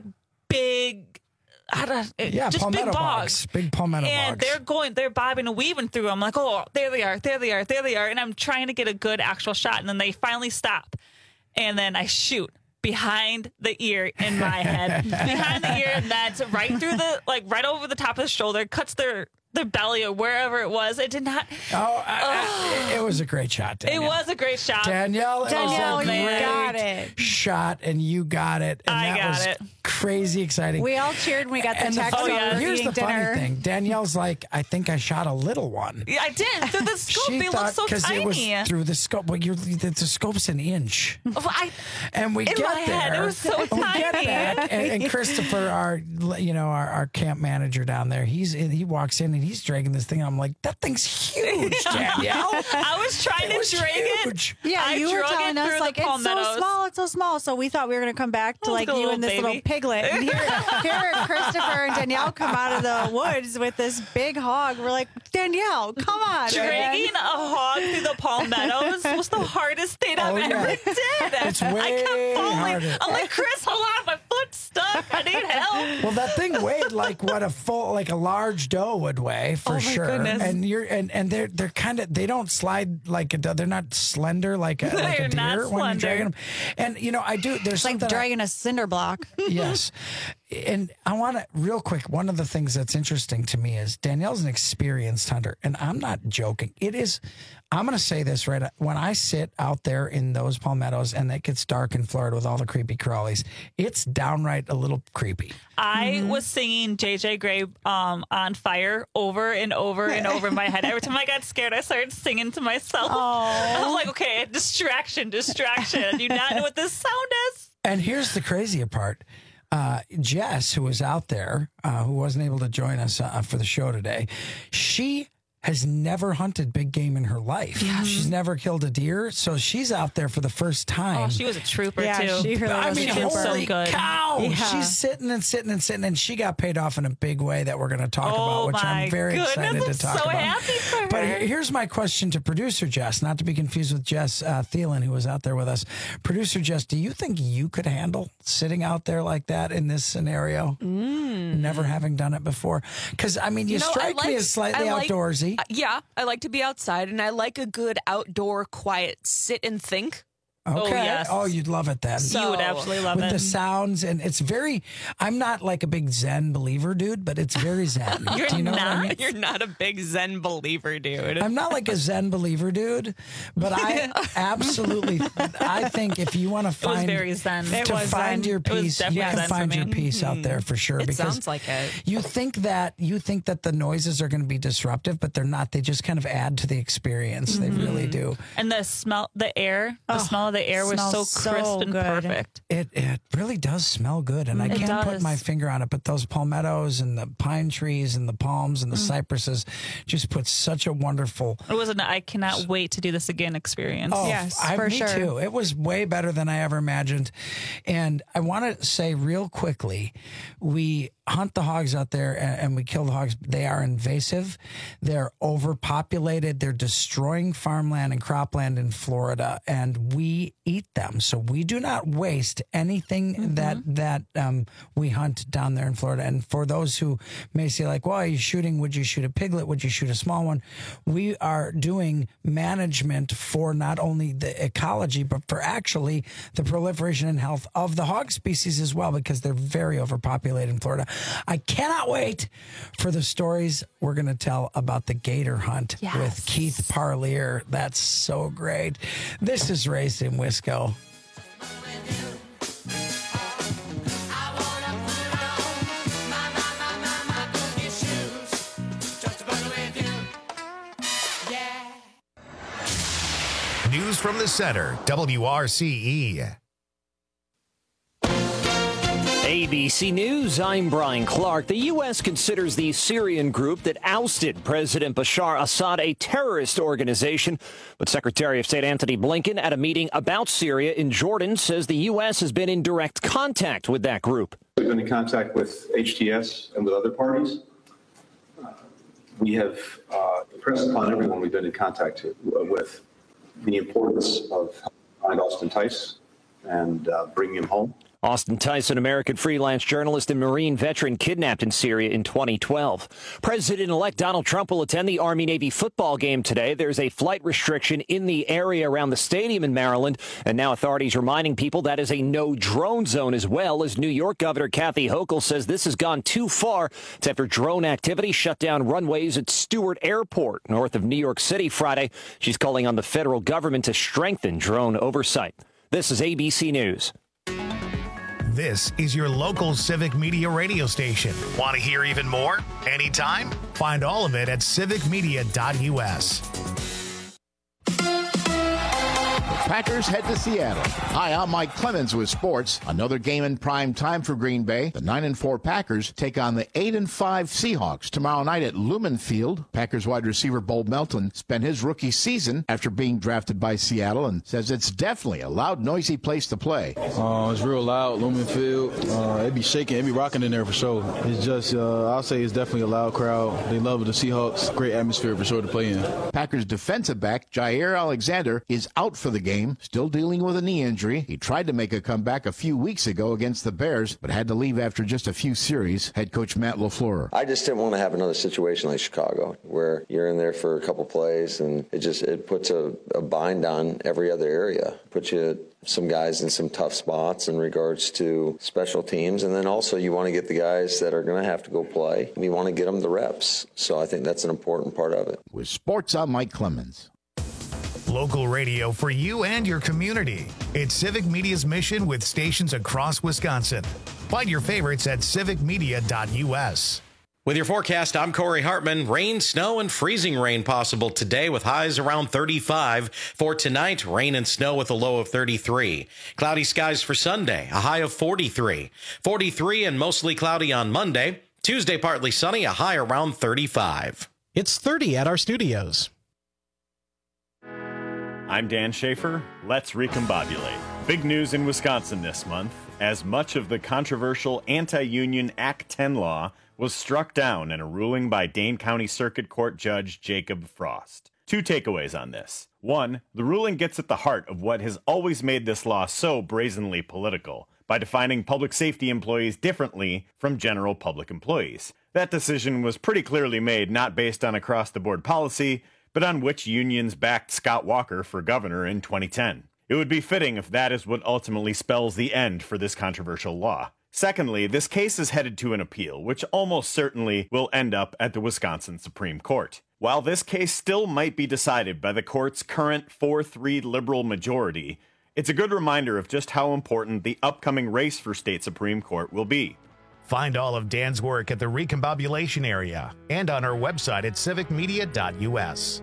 [SPEAKER 16] big. I don't,
[SPEAKER 14] Yeah,
[SPEAKER 16] just
[SPEAKER 14] palmetto
[SPEAKER 16] big bogs.
[SPEAKER 14] bogs. Big palmetto
[SPEAKER 16] and
[SPEAKER 14] bogs.
[SPEAKER 16] they're going, they're bobbing and weaving through. I'm like, oh, there they are, there they are, there they are. And I'm trying to get a good actual shot. And then they finally stop. And then I shoot behind the ear in my head. Behind the ear, and that's right through the, like right over the top of the shoulder, cuts their, their belly or wherever it was. It did not.
[SPEAKER 14] Oh, I, I, it was a great shot, Danielle.
[SPEAKER 16] It was a great shot.
[SPEAKER 14] Danielle, it
[SPEAKER 17] Danielle,
[SPEAKER 14] was a
[SPEAKER 17] you
[SPEAKER 14] great
[SPEAKER 17] got it.
[SPEAKER 14] shot, and you got it. And
[SPEAKER 16] I
[SPEAKER 14] that
[SPEAKER 16] got
[SPEAKER 14] was
[SPEAKER 16] it.
[SPEAKER 14] crazy exciting.
[SPEAKER 17] We all cheered when we got the
[SPEAKER 14] and
[SPEAKER 17] text.
[SPEAKER 14] the funny,
[SPEAKER 17] while we were
[SPEAKER 14] here's
[SPEAKER 17] eating
[SPEAKER 14] the
[SPEAKER 17] dinner.
[SPEAKER 14] funny thing. Danielle's like, I think I shot a little one.
[SPEAKER 16] Yeah, I did. Through the scope,
[SPEAKER 14] She
[SPEAKER 16] they look
[SPEAKER 14] thought
[SPEAKER 16] so tiny.
[SPEAKER 14] it was through the scope. Well, you're, the, the scope's an inch.
[SPEAKER 16] Well, I,
[SPEAKER 14] And we
[SPEAKER 16] in
[SPEAKER 14] get
[SPEAKER 16] my
[SPEAKER 14] there.
[SPEAKER 16] head, it was so
[SPEAKER 14] and we get
[SPEAKER 16] tiny.
[SPEAKER 14] back, and, and Christopher, our you know our, our camp manager down there, he's he walks in and he's dragging this thing. I'm like, that thing's huge, Danielle.
[SPEAKER 16] I was trying
[SPEAKER 14] It was
[SPEAKER 16] to drag
[SPEAKER 14] huge.
[SPEAKER 16] it.
[SPEAKER 17] Yeah,
[SPEAKER 16] I
[SPEAKER 17] you were
[SPEAKER 16] drug
[SPEAKER 17] telling
[SPEAKER 16] it
[SPEAKER 17] us
[SPEAKER 16] through
[SPEAKER 17] like
[SPEAKER 16] the
[SPEAKER 17] it's so
[SPEAKER 16] palmettos.
[SPEAKER 17] small, it's so small. So we thought we were going to come back to
[SPEAKER 16] Oh,
[SPEAKER 17] like
[SPEAKER 16] like a
[SPEAKER 17] you
[SPEAKER 16] little
[SPEAKER 17] and this
[SPEAKER 16] baby.
[SPEAKER 17] little piglet. And here, here Christopher and Danielle come out of the woods with this big hog. We're like, Danielle, come on,
[SPEAKER 16] Dragging
[SPEAKER 17] man.
[SPEAKER 16] a hog through the palmettos was the hardest thing I've
[SPEAKER 14] Oh, yeah.
[SPEAKER 16] ever did.
[SPEAKER 14] It's
[SPEAKER 16] I
[SPEAKER 14] way
[SPEAKER 16] kept falling.
[SPEAKER 14] harder.
[SPEAKER 16] I'm like, Chris, hold on, my foot's stuck. I need help.
[SPEAKER 14] Well, that thing weighed like what a full, like a large doe would weigh for
[SPEAKER 16] Oh, my
[SPEAKER 14] sure.
[SPEAKER 16] goodness.
[SPEAKER 14] And you're and, and they're they're kind of they don't slide like a doe. They're not slender like a, like a
[SPEAKER 16] They're not
[SPEAKER 14] deer when you're
[SPEAKER 16] slender.
[SPEAKER 14] dragging them. And you know, I do. There's
[SPEAKER 17] It's like
[SPEAKER 14] something I-
[SPEAKER 17] dragging a cinder block.
[SPEAKER 14] yes. And I want to, real quick, one of the things that's interesting to me is Danielle's an experienced hunter, and I'm not joking. It is, I'm going to say this right. When I sit out there in those palmettos and it gets dark in Florida with all the creepy crawlies, it's downright a little creepy.
[SPEAKER 16] I was singing J J Grey um, on Fire over and over and over in my head. Every time I got scared, I started singing to myself. I was like, okay, distraction, distraction. I do not know what this sound is.
[SPEAKER 14] And here's the crazier part. Uh, Jess, who was out there, uh, who wasn't able to join us uh, for the show today, she has never hunted big game in her life. She's never killed a deer, so she's out there for the first time.
[SPEAKER 16] Oh, she was a trooper,
[SPEAKER 17] Yeah,
[SPEAKER 16] too.
[SPEAKER 17] she really
[SPEAKER 14] I
[SPEAKER 17] was
[SPEAKER 14] mean,
[SPEAKER 17] a trooper.
[SPEAKER 14] holy
[SPEAKER 16] so good.
[SPEAKER 14] cow!
[SPEAKER 17] Yeah.
[SPEAKER 14] She's sitting and sitting and sitting, and she got paid off in a big way that we're going to talk
[SPEAKER 16] Oh,
[SPEAKER 14] about, which
[SPEAKER 16] my
[SPEAKER 14] I'm very
[SPEAKER 16] goodness,
[SPEAKER 14] excited
[SPEAKER 16] I'm
[SPEAKER 14] to talk
[SPEAKER 16] so
[SPEAKER 14] about.
[SPEAKER 16] happy for her.
[SPEAKER 14] But he- here's my question to producer Jess, not to be confused with Jess uh, Thielen, who was out there with us. Producer Jess, do you think you could handle sitting out there like that in this scenario, never having done it before? Because I mean, you,
[SPEAKER 18] You know, I
[SPEAKER 14] strike me
[SPEAKER 18] like-
[SPEAKER 14] as slightly
[SPEAKER 18] I like-
[SPEAKER 14] outdoorsy.
[SPEAKER 18] Uh, yeah, I like to be outside, and I like a good outdoor, quiet sit and think.
[SPEAKER 14] Okay.
[SPEAKER 16] Oh, yes.
[SPEAKER 14] Oh, you'd love it then.
[SPEAKER 16] You would absolutely love
[SPEAKER 14] With
[SPEAKER 16] it.
[SPEAKER 14] the sounds, and it's very, I'm not like a big Zen believer, dude, but it's very Zen.
[SPEAKER 18] You're
[SPEAKER 14] Do you know
[SPEAKER 18] not.
[SPEAKER 14] what I mean?
[SPEAKER 18] You're not a big Zen believer, dude.
[SPEAKER 14] I'm not like a Zen believer, dude, but I absolutely, I think if you want to
[SPEAKER 16] It was
[SPEAKER 14] find,
[SPEAKER 16] very zen.
[SPEAKER 14] to
[SPEAKER 16] It was
[SPEAKER 14] find
[SPEAKER 16] zen.
[SPEAKER 14] your
[SPEAKER 16] It was
[SPEAKER 14] peace, you
[SPEAKER 16] definitely
[SPEAKER 14] can
[SPEAKER 16] zen for
[SPEAKER 14] find
[SPEAKER 16] me.
[SPEAKER 14] your peace out there for sure.
[SPEAKER 18] It
[SPEAKER 14] because
[SPEAKER 18] sounds like it.
[SPEAKER 14] You think that you think that the noises are going to be disruptive, but they're not. They just kind of add to the experience. They really do.
[SPEAKER 16] And the smell, the air, the smell of the air was so
[SPEAKER 17] smells so
[SPEAKER 16] crisp and
[SPEAKER 17] good.
[SPEAKER 16] perfect.
[SPEAKER 14] It it really does smell good, and I
[SPEAKER 16] It
[SPEAKER 14] can't put
[SPEAKER 16] does.
[SPEAKER 14] my finger on it. But those palmettos and the pine trees and the palms and the cypresses just put such a wonderful.
[SPEAKER 16] It was an I cannot wait to do this again experience.
[SPEAKER 14] Oh,
[SPEAKER 17] Yes,
[SPEAKER 14] I,
[SPEAKER 17] for
[SPEAKER 14] me
[SPEAKER 17] sure.
[SPEAKER 14] too. It was way better than I ever imagined. And I want to say real quickly, we hunt the hogs out there and, and we kill the hogs. They are invasive. They're overpopulated. They're destroying farmland and cropland in Florida, and we eat them. So we do not waste anything
[SPEAKER 16] Mm-hmm.
[SPEAKER 14] that that um, we hunt down there in Florida. And for those who may say like, well, are you shooting? Would you shoot a piglet? Would you shoot a small one? We are doing management for not only the ecology, but for actually the proliferation and health of the hog species as well, because they're very overpopulated in Florida. I cannot wait for the stories we're going to tell about the gator hunt
[SPEAKER 16] Yes.
[SPEAKER 14] with Keith Parlier. That's so great. This is Raised in Wisco.
[SPEAKER 1] News from the center, W R C E.
[SPEAKER 2] A B C News, I'm Brian Clark. The U S considers the Syrian group that ousted President Bashar Assad a terrorist organization. But Secretary of State Antony Blinken at a meeting about Syria in Jordan says the U S has been in direct contact with that group.
[SPEAKER 3] We've been in contact with H T S and with other parties. We have uh, impressed upon everyone we've been in contact with the importance of finding Austin Tice and uh, bringing him home.
[SPEAKER 2] Austin Tice, an American freelance journalist and Marine veteran kidnapped in Syria in twenty twelve. President-elect Donald Trump will attend the Army-Navy football game today. There's a flight restriction in the area around the stadium in Maryland, and now authorities reminding people that is a no-drone zone as well, as New York Governor Kathy Hochul says this has gone too far. It's after drone activity shut down runways at Stewart Airport, north of New York City, Friday. She's calling on the federal government to strengthen drone oversight. This is A B C News.
[SPEAKER 1] This is your local Civic Media radio station. Want to hear even more? Anytime? Find all of it at civic media dot U S.
[SPEAKER 22] Packers head to Seattle. Hi, I'm Mike Clemens with sports. Another game in prime time for Green Bay. The nine and four Packers take on the eight and five Seahawks tomorrow night at Lumen Field. Packers wide receiver Bo Melton spent his rookie season after being drafted by Seattle and says it's definitely a loud, noisy place to play.
[SPEAKER 23] Uh, it's real loud, Lumen Field. Uh, it be shaking, it be rocking in there for sure. It's just, uh, I'll say it's definitely a loud crowd. They love the Seahawks. Great atmosphere for sure to play in. Packers
[SPEAKER 22] defensive back Jair Alexander is out for the game. Still dealing with a knee injury. He tried to make a comeback a few weeks ago against the Bears, but had to leave after just a few series. Head coach Matt LaFleur.
[SPEAKER 24] I just didn't want to have another situation like Chicago, where you're in there for a couple plays and it just it puts a, a bind on every other area. Puts you some guys in some tough spots in regards to special teams, and then also you want to get the guys that are going to have to go play. You want to get them the reps. So I think that's an important part of it.
[SPEAKER 22] With sports, I'm Mike Clemens.
[SPEAKER 1] Local radio for you and your community. It's Civic Media's mission with stations across Wisconsin. Find your favorites at civic media dot U S.
[SPEAKER 11] With your forecast, I'm Corey Hartman. Rain, snow, and freezing rain possible today with highs around thirty-five. For tonight, rain and snow with a low of thirty-three. Cloudy skies for Sunday, a high of forty-three. forty-three and mostly cloudy on Monday. Tuesday, partly sunny, a high around thirty-five.
[SPEAKER 25] It's thirty at our studios.
[SPEAKER 26] I'm Dan Schaefer. Let's recombobulate. Big news in Wisconsin this month, as much of the controversial anti-union Act ten law was struck down in a ruling by Dane County Circuit Court Judge Jacob Frost. Two takeaways on this. One, the ruling gets at the heart of what has always made this law so brazenly political, by defining public safety employees differently from general public employees. That decision was pretty clearly made not based on across-the-board policy, but on which unions backed Scott Walker for governor in twenty ten. It would be fitting if that is what ultimately spells the end for this controversial law. Secondly, this case is headed to an appeal, which almost certainly will end up at the Wisconsin Supreme Court. While this case still might be decided by the court's current four three liberal majority, it's a good reminder of just how important the upcoming race for state Supreme Court will be.
[SPEAKER 1] Find all of Dan's work at the Recombobulation area and on our website at civic media dot U S.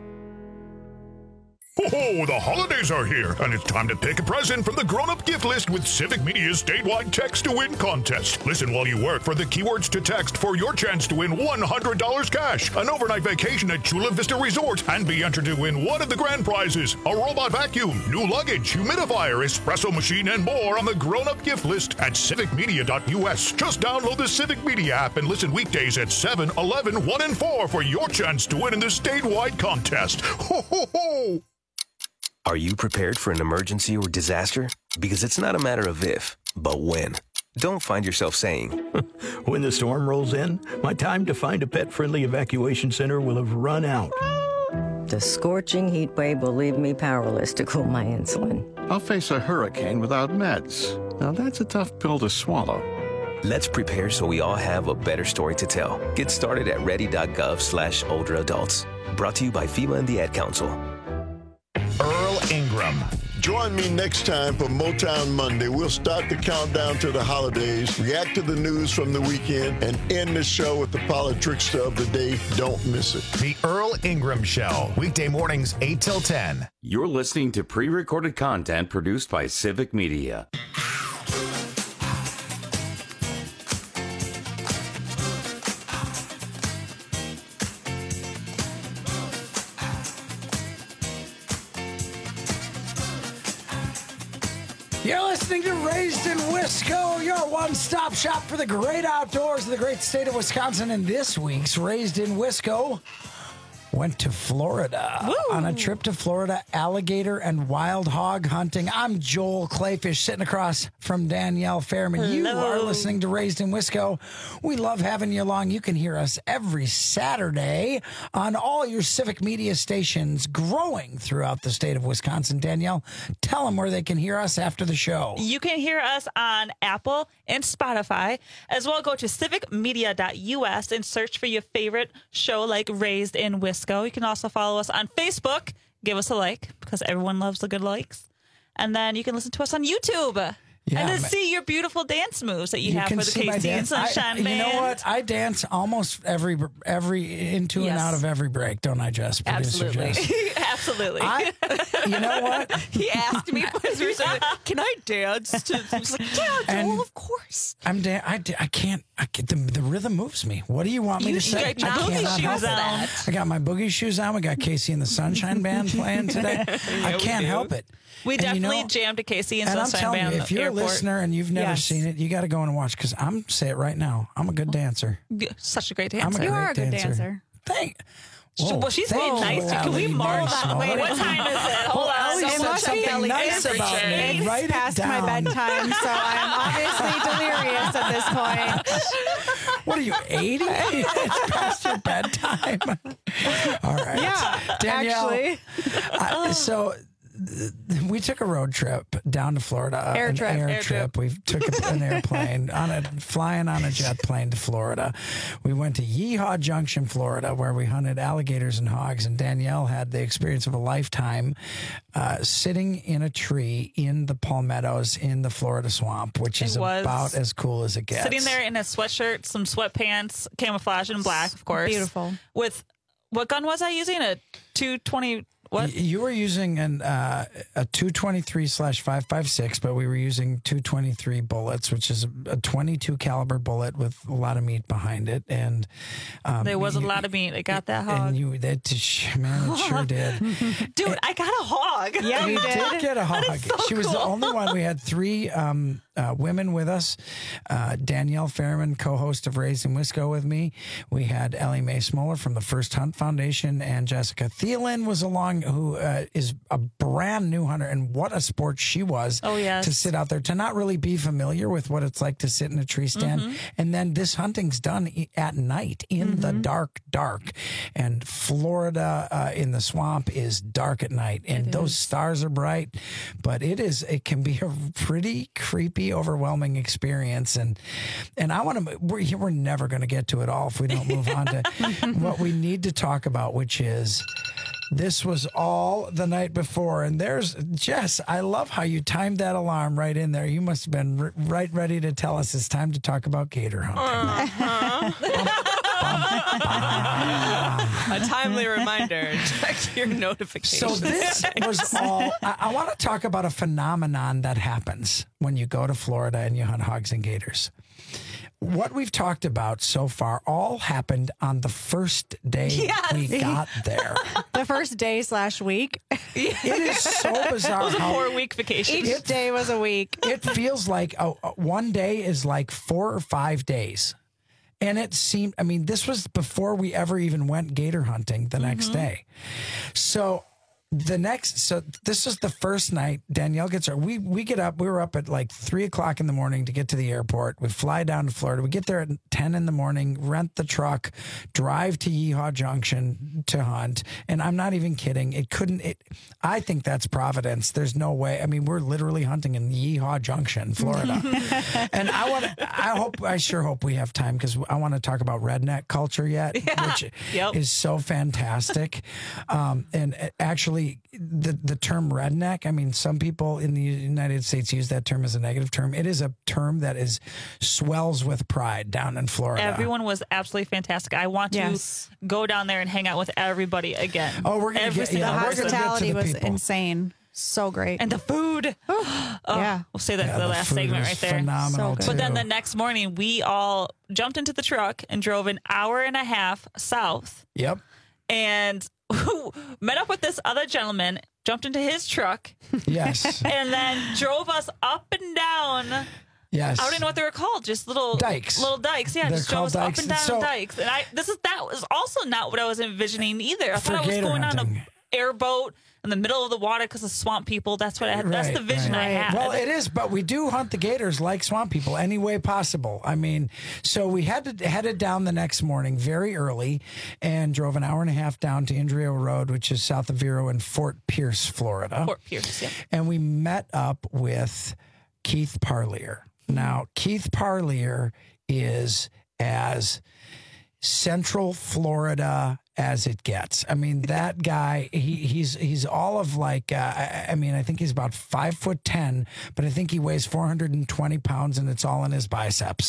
[SPEAKER 27] Oh, the holidays are here, and it's time to pick a present from the grown-up gift list with Civic Media's statewide text-to-win contest. Listen while you work for the keywords to text for your chance to win one hundred dollars cash, an overnight vacation at Chula Vista Resort, and be entered to win one of the grand prizes, a robot vacuum, new luggage, humidifier, espresso machine, and more on the grown-up gift list at civic media dot U S. Just download the Civic Media app and listen weekdays at seven, eleven, one, and four for your chance to win in the statewide contest. Ho, ho, ho!
[SPEAKER 28] Are you prepared for an emergency or disaster? Because it's not a matter of if, but when. Don't find yourself saying,
[SPEAKER 29] when the storm rolls in, my time to find a pet-friendly evacuation center will have run out.
[SPEAKER 30] The scorching heat wave will leave me powerless to cool my insulin.
[SPEAKER 21] I'll face a hurricane without meds. Now that's a tough pill to swallow.
[SPEAKER 28] Let's prepare so we all have a better story to tell. Get started at ready.gov slash older adults. Brought to you by FEMA and the Ad Council.
[SPEAKER 1] Earl Ingram.
[SPEAKER 31] Join me next time for Motown Monday. We'll start the countdown to the holidays, react to the news from the weekend, and end the show with the politrickster of the day. Don't miss it.
[SPEAKER 1] The Earl Ingram Show, weekday mornings eight till ten.
[SPEAKER 13] You're listening to pre-recorded content produced by Civic Media.
[SPEAKER 14] You're listening to Raised in Wisco, your one-stop shop for the great outdoors of the great state of Wisconsin. And this week's Raised in Wisco went to Florida.
[SPEAKER 16] Woo.
[SPEAKER 14] On a trip to Florida, alligator and wild hog hunting. I'm Joel Clayfish, sitting across from Danielle Fairman.
[SPEAKER 16] Hello.
[SPEAKER 14] You are listening to Raised in Wisco. We love having you along. You can hear us every Saturday on all your civic media stations growing throughout the state of Wisconsin. Danielle, tell them where they can hear us after the show.
[SPEAKER 16] You can hear us on Apple and Spotify. As well, go to civic media dot U S and search for your favorite show like Raised in Wisco. You can also follow us on Facebook. Give us a like because everyone loves the good likes. And then you can listen to us on YouTube.
[SPEAKER 14] Yeah,
[SPEAKER 16] and to
[SPEAKER 14] man.
[SPEAKER 16] see your beautiful dance moves that you,
[SPEAKER 14] You
[SPEAKER 16] have
[SPEAKER 14] can
[SPEAKER 16] for the
[SPEAKER 14] see my
[SPEAKER 16] Casey and
[SPEAKER 14] dance. I-
[SPEAKER 16] Sunshine
[SPEAKER 14] You
[SPEAKER 16] Band.
[SPEAKER 14] know what? I dance almost every every into and
[SPEAKER 16] Yes.
[SPEAKER 14] out of every break, don't I, Jess? Producer
[SPEAKER 16] Absolutely.
[SPEAKER 14] Jess?
[SPEAKER 16] Absolutely.
[SPEAKER 14] I, you know what?
[SPEAKER 18] He asked me, can I dance? To, I was like, yeah, Joel,
[SPEAKER 14] And-
[SPEAKER 18] of course.
[SPEAKER 14] I'm da- I, da- I can't. I get the, the rhythm moves me. What do you want me
[SPEAKER 16] You-
[SPEAKER 14] to say?
[SPEAKER 16] you got your
[SPEAKER 14] I
[SPEAKER 16] boogie
[SPEAKER 14] cannot
[SPEAKER 16] shoes
[SPEAKER 14] help
[SPEAKER 16] on.
[SPEAKER 14] it. I got my boogie shoes on. We got Casey and the Sunshine Band playing today. I
[SPEAKER 16] we
[SPEAKER 14] can't
[SPEAKER 16] do.
[SPEAKER 14] help it.
[SPEAKER 16] We
[SPEAKER 14] And you
[SPEAKER 16] definitely
[SPEAKER 14] know-
[SPEAKER 16] jammed to Casey and
[SPEAKER 14] And I'm
[SPEAKER 16] Sunshine
[SPEAKER 14] telling
[SPEAKER 16] Band
[SPEAKER 14] you,
[SPEAKER 16] at
[SPEAKER 14] if
[SPEAKER 16] the
[SPEAKER 14] you're
[SPEAKER 16] airport.
[SPEAKER 14] a listener and you've never
[SPEAKER 17] Yes.
[SPEAKER 14] seen it, you got to go and watch because I'm say it right now. I'm a good dancer.
[SPEAKER 16] Such a great
[SPEAKER 14] I'm
[SPEAKER 16] dancer.
[SPEAKER 14] a
[SPEAKER 17] You
[SPEAKER 14] great
[SPEAKER 17] are a good
[SPEAKER 14] dancer.
[SPEAKER 17] dancer.
[SPEAKER 14] Thank.
[SPEAKER 16] Well, she's
[SPEAKER 14] thank
[SPEAKER 16] being
[SPEAKER 14] you,
[SPEAKER 16] nice. Can we
[SPEAKER 14] Ellie
[SPEAKER 16] mark
[SPEAKER 14] Mae
[SPEAKER 16] that?
[SPEAKER 14] Smoller.
[SPEAKER 16] Wait, what time is it? Hold
[SPEAKER 14] Well,
[SPEAKER 16] on.
[SPEAKER 14] Ellie
[SPEAKER 16] So
[SPEAKER 14] said
[SPEAKER 16] it must
[SPEAKER 14] something
[SPEAKER 16] be Ellie
[SPEAKER 14] nice
[SPEAKER 16] Every
[SPEAKER 14] about
[SPEAKER 16] day.
[SPEAKER 14] me.
[SPEAKER 17] It's
[SPEAKER 14] Write it
[SPEAKER 17] past
[SPEAKER 14] down.
[SPEAKER 17] my bedtime, so I'm obviously delirious at this point.
[SPEAKER 14] What are you, eighty? It's past your bedtime. All right.
[SPEAKER 17] Yeah,
[SPEAKER 14] Danielle,
[SPEAKER 17] actually.
[SPEAKER 14] uh, so th- we took a road trip down to Florida.
[SPEAKER 17] Air
[SPEAKER 14] an
[SPEAKER 17] trip.
[SPEAKER 14] Air,
[SPEAKER 16] Air
[SPEAKER 14] trip.
[SPEAKER 16] trip.
[SPEAKER 14] We took a, an airplane on a flying on a jet plane to Florida. We went to Yeehaw Junction, Florida, where we hunted alligators and hogs. And Danielle had the experience of a lifetime, uh, sitting in a tree in the palmettos in the Florida swamp, which is
[SPEAKER 16] It was
[SPEAKER 14] about as cool as it gets.
[SPEAKER 16] Sitting there in a sweatshirt, some sweatpants, camouflage in black, of course.
[SPEAKER 17] Beautiful.
[SPEAKER 16] With what gun was I using? A two twenty. What?
[SPEAKER 14] Y- You were using an uh, a two twenty-three slash five five six, but we were using two twenty-three bullets, which is a, a twenty-two caliber bullet with a lot of meat behind it. And um,
[SPEAKER 16] There was a
[SPEAKER 14] you-
[SPEAKER 16] lot of meat. I got that hog.
[SPEAKER 14] And you, that sh- man, it sure did.
[SPEAKER 16] Dude, I got a hog.
[SPEAKER 17] Yeah,
[SPEAKER 14] We
[SPEAKER 17] you
[SPEAKER 14] did
[SPEAKER 17] did.
[SPEAKER 14] get a hog.
[SPEAKER 16] so
[SPEAKER 14] She was the
[SPEAKER 16] cool.
[SPEAKER 14] only one. We had three um, uh, women with us. Uh, Danielle Fairman, co-host of Raised in Wisco, with me. We had Ellie Mae Smoller from the First Hunt Foundation, and Jessica Thielen was along, who uh, is a brand new hunter, and what a sport she was.
[SPEAKER 16] Oh, yes.
[SPEAKER 14] To sit out there, to not really be familiar with what it's like to sit in a tree stand,
[SPEAKER 16] Mm-hmm.
[SPEAKER 14] and then this hunting's done i- at night in the dark, dark, and Florida uh, in the swamp is dark at night, and those stars are bright, but it is it can be a pretty creepy, overwhelming experience, and and I want to we're, we're never going to get to it all if we don't move on to what we need to talk about, which is. This was all the night before. And there's, Jess, I love how you timed that alarm right in there. You must have been r- right ready to tell us it's time to talk about gator hunting.
[SPEAKER 18] A timely reminder. Check your notifications.
[SPEAKER 14] So this was all, I, I want to talk about a phenomenon that happens when you go to Florida and you hunt hogs and gators. What we've talked about so far all happened on the first day
[SPEAKER 16] Yes.
[SPEAKER 14] we got there.
[SPEAKER 17] The first day slash week.
[SPEAKER 14] It is so bizarre.
[SPEAKER 16] It was a
[SPEAKER 14] how-
[SPEAKER 16] four week vacation.
[SPEAKER 17] Each day was a week.
[SPEAKER 14] it feels like oh, uh, one day is like four or five days. And it seemed, I mean, this was before we ever even went gator hunting the next day. So the next, so this is the first night Danielle gets her. We we get up. We were up at like three o'clock in the morning to get to the airport. We fly down to Florida. We get there at ten in the morning. Rent the truck, drive to Yeehaw Junction to hunt. And I'm not even kidding. It couldn't. It. I think that's Providence. There's no way. I mean, we're literally hunting in Yeehaw Junction, Florida. And I want to. I hope. I sure hope we have time because I want to talk about redneck culture yet,
[SPEAKER 16] Yeah.
[SPEAKER 14] which
[SPEAKER 16] Yep.
[SPEAKER 14] is so fantastic. Um, and uh, actually, the the term redneck, I mean, some people in the United States use that term as a negative term. It is a term that is swells with pride down in Florida.
[SPEAKER 16] Everyone was absolutely fantastic. I want to
[SPEAKER 17] Yes.
[SPEAKER 16] go down there and hang out with everybody again.
[SPEAKER 14] Oh, we're gonna
[SPEAKER 16] Every
[SPEAKER 14] get-
[SPEAKER 16] single
[SPEAKER 14] yeah,
[SPEAKER 17] The
[SPEAKER 14] we're gonna
[SPEAKER 16] person.
[SPEAKER 14] get to
[SPEAKER 17] hospitality
[SPEAKER 14] the
[SPEAKER 17] was
[SPEAKER 14] people.
[SPEAKER 17] insane. So great.
[SPEAKER 16] And the food. Oh,
[SPEAKER 17] Yeah.
[SPEAKER 16] We'll say that
[SPEAKER 14] Yeah,
[SPEAKER 16] for the,
[SPEAKER 14] the
[SPEAKER 16] last
[SPEAKER 14] food
[SPEAKER 16] segment
[SPEAKER 14] was
[SPEAKER 16] right there.
[SPEAKER 14] phenomenal,
[SPEAKER 17] So good.
[SPEAKER 16] But then
[SPEAKER 14] too.
[SPEAKER 16] the next morning, we all jumped into the truck and drove an hour and a half south
[SPEAKER 14] Yep.
[SPEAKER 16] and met up with this other gentleman jumped into his truck.
[SPEAKER 14] Yes.
[SPEAKER 16] And then drove us up and down.
[SPEAKER 14] Yes.
[SPEAKER 16] I don't even know what they were called. Just little
[SPEAKER 14] dikes.
[SPEAKER 16] Little dikes. Yeah,
[SPEAKER 14] They're
[SPEAKER 16] just drove us
[SPEAKER 14] called dikes.
[SPEAKER 16] up and down
[SPEAKER 14] So-
[SPEAKER 16] dikes. And I this is that was also not what I was envisioning either. I
[SPEAKER 14] For
[SPEAKER 16] thought I was
[SPEAKER 14] gator
[SPEAKER 16] going on
[SPEAKER 14] hunting.
[SPEAKER 16] an airboat in the middle of the water because of swamp people. That's what I had. That's
[SPEAKER 14] Right,
[SPEAKER 16] the vision
[SPEAKER 14] right.
[SPEAKER 16] I had.
[SPEAKER 14] Well, it is, but we do hunt the gators like swamp people any way possible. I mean, so we had to headed down the next morning very early and drove an hour and a half down to Indrio Road, which is south of Vero in Fort Pierce, Florida.
[SPEAKER 16] Fort Pierce, yeah.
[SPEAKER 14] And we met up with Keith Parlier. Now, Keith Parlier is as Central Florida as it gets. I mean, that guy, he, he's he's all of like, uh, I, I mean, I think he's about five foot ten, but I think he weighs four hundred twenty pounds and it's all in his biceps.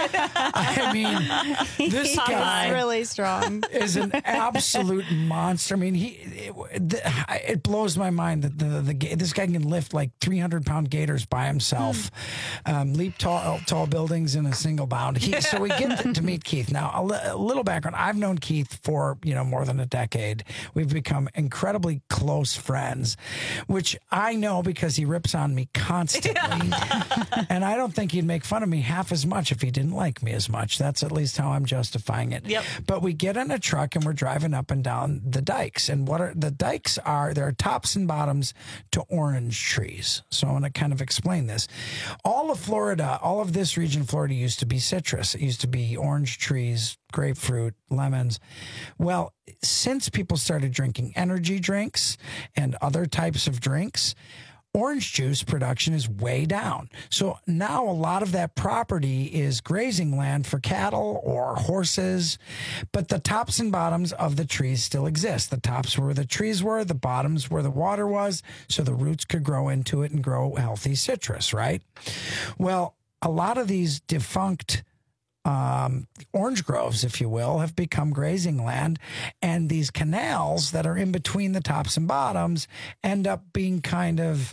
[SPEAKER 14] I mean, this
[SPEAKER 17] He's
[SPEAKER 14] guy
[SPEAKER 17] really strong.
[SPEAKER 14] is an absolute monster. I mean, he it, the, it blows my mind that the, the this guy can lift like three hundred pound gators by himself, um, leap tall tall buildings in a single bound. He, so we get to, to meet Keith. Now, a, li- a little background. I've known Keith for you know more than a decade. We've become incredibly close friends, which I know because he rips on me constantly, and I don't think he'd make fun of me half as much if he didn't like me as much. That's at least how I'm justifying it.
[SPEAKER 16] Yep.
[SPEAKER 14] But we get in a truck and we're driving up and down the dikes. And what are the dikes are, there are tops and bottoms to orange trees. So I want to kind of explain this. All of Florida, all of this region of Florida used to be citrus. It used to be orange trees, grapefruit, lemons. Well, since people started drinking energy drinks and other types of drinks, orange juice production is way down. So now a lot of that property is grazing land for cattle or horses, but the tops and bottoms of the trees still exist. The tops were where the trees were, the bottoms where the water was, so the roots could grow into it and grow healthy citrus, right? Well, a lot of these defunct Um, orange groves, if you will, have become grazing land, and these canals that are in between the tops and bottoms end up being kind of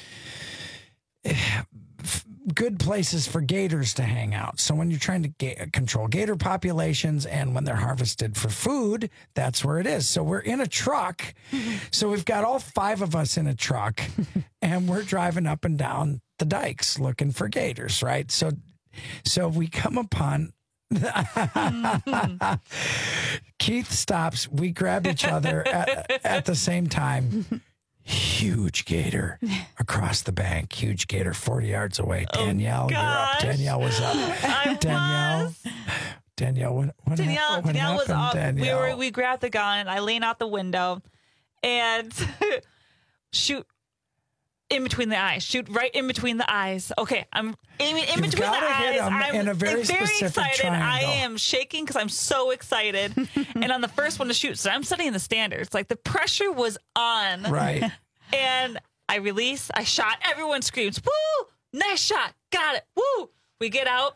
[SPEAKER 14] good places for gators to hang out. So when you're trying to ga- control gator populations and when they're harvested for food, that's where it is. So we're in a truck. So we've got all five of us in a truck and we're driving up and down the dikes looking for gators, right? So So we come upon Keith stops. We grab each other at, at the same time. Huge gator across the bank. Huge gator forty yards away. Danielle,
[SPEAKER 16] oh,
[SPEAKER 14] you're up. Danielle was up.
[SPEAKER 16] I
[SPEAKER 14] Danielle.
[SPEAKER 16] Was.
[SPEAKER 14] Danielle, what, what,
[SPEAKER 16] Danielle,
[SPEAKER 14] happened? what
[SPEAKER 16] Danielle was
[SPEAKER 14] happened,
[SPEAKER 16] up.
[SPEAKER 14] Danielle?
[SPEAKER 16] We were we grabbed the gun. I lean out the window and shoot in between the eyes. Shoot right in between the eyes. Okay, I'm aiming in
[SPEAKER 14] You've
[SPEAKER 16] between the
[SPEAKER 14] gotta hit
[SPEAKER 16] eyes.
[SPEAKER 14] 'em
[SPEAKER 16] I'm
[SPEAKER 14] in a very specific
[SPEAKER 16] excited.
[SPEAKER 14] triangle.
[SPEAKER 16] I am shaking because I'm so excited. And on the first one to shoot, so I'm setting the standards. Like the pressure was on.
[SPEAKER 14] Right.
[SPEAKER 16] And I release. I shot. Everyone screams, "Woo! Nice shot! Got it! Woo!" We get out.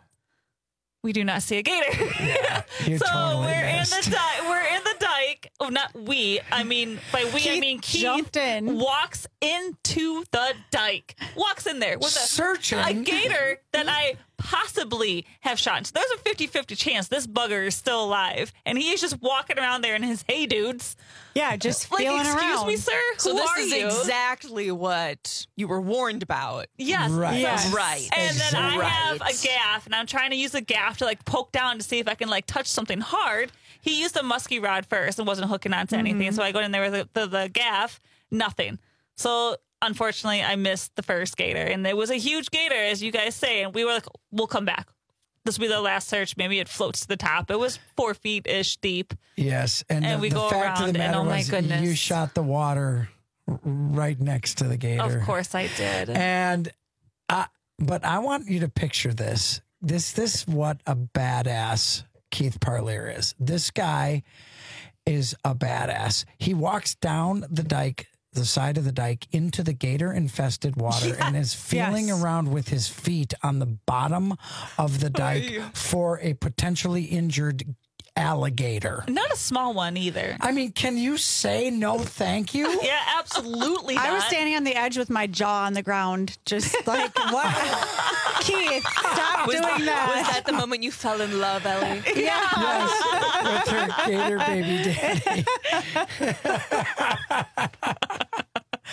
[SPEAKER 16] We do not see a gator.
[SPEAKER 14] Yeah, you
[SPEAKER 16] so
[SPEAKER 14] totally
[SPEAKER 16] we're
[SPEAKER 14] missed.
[SPEAKER 16] in the dike. We're in the dike. Oh, not we. I mean, by we, I
[SPEAKER 17] Keith
[SPEAKER 16] mean Keith
[SPEAKER 17] jumped in.
[SPEAKER 16] walks into the dike. Walks in there with a,
[SPEAKER 14] Searching.
[SPEAKER 16] a gator that I possibly have shot. So there's a fifty-fifty chance this bugger is still alive. And he is just walking around there in his hey dudes.
[SPEAKER 17] Yeah, just
[SPEAKER 16] Like,
[SPEAKER 17] feeling
[SPEAKER 16] excuse
[SPEAKER 17] around.
[SPEAKER 16] me, sir?
[SPEAKER 18] So
[SPEAKER 16] Who
[SPEAKER 18] this
[SPEAKER 16] are
[SPEAKER 18] is
[SPEAKER 16] you?
[SPEAKER 18] exactly what you were warned about.
[SPEAKER 16] Yes.
[SPEAKER 14] Right.
[SPEAKER 17] Yes.
[SPEAKER 18] Right.
[SPEAKER 16] And then I
[SPEAKER 18] Right.
[SPEAKER 16] have a gaff, and I'm trying to use a gaff to like poke down to see if I can like touch something hard. He used a musky rod first and wasn't hooking onto anything,
[SPEAKER 17] Mm-hmm.
[SPEAKER 16] so I go in there with the, the, the gaff, nothing. So unfortunately, I missed the first gator, and it was a huge gator, as you guys say, and we were like, "We'll come back. This will be the last search. Maybe it floats to the top." It was four feet ish deep.
[SPEAKER 14] Yes, and,
[SPEAKER 16] And
[SPEAKER 14] the,
[SPEAKER 16] we
[SPEAKER 14] the
[SPEAKER 16] go
[SPEAKER 14] fact of
[SPEAKER 16] around,
[SPEAKER 14] the
[SPEAKER 16] and
[SPEAKER 14] matter
[SPEAKER 16] oh my
[SPEAKER 14] was
[SPEAKER 16] goodness.
[SPEAKER 14] you shot the water r- right next to the gator.
[SPEAKER 16] Of course, I did.
[SPEAKER 14] And I, but I want you to picture this. This this what a badass Keith Parlier is. This guy is a badass. He walks down the dike, the side of the dike, into the gator infested water
[SPEAKER 16] Yeah.
[SPEAKER 14] and is feeling
[SPEAKER 17] Yes.
[SPEAKER 14] around with his feet on the bottom of the dike for a potentially injured alligator.
[SPEAKER 16] Not a small one either.
[SPEAKER 14] I mean, can you say no thank you?
[SPEAKER 16] Yeah, absolutely.
[SPEAKER 17] I was
[SPEAKER 16] not.
[SPEAKER 17] standing on the edge with my jaw on the ground, just like, what? Keith, stop
[SPEAKER 18] Was,
[SPEAKER 17] doing that.
[SPEAKER 18] was that the moment you fell in love, Ellie?
[SPEAKER 17] Yeah.
[SPEAKER 14] Yes, with her gator baby daddy.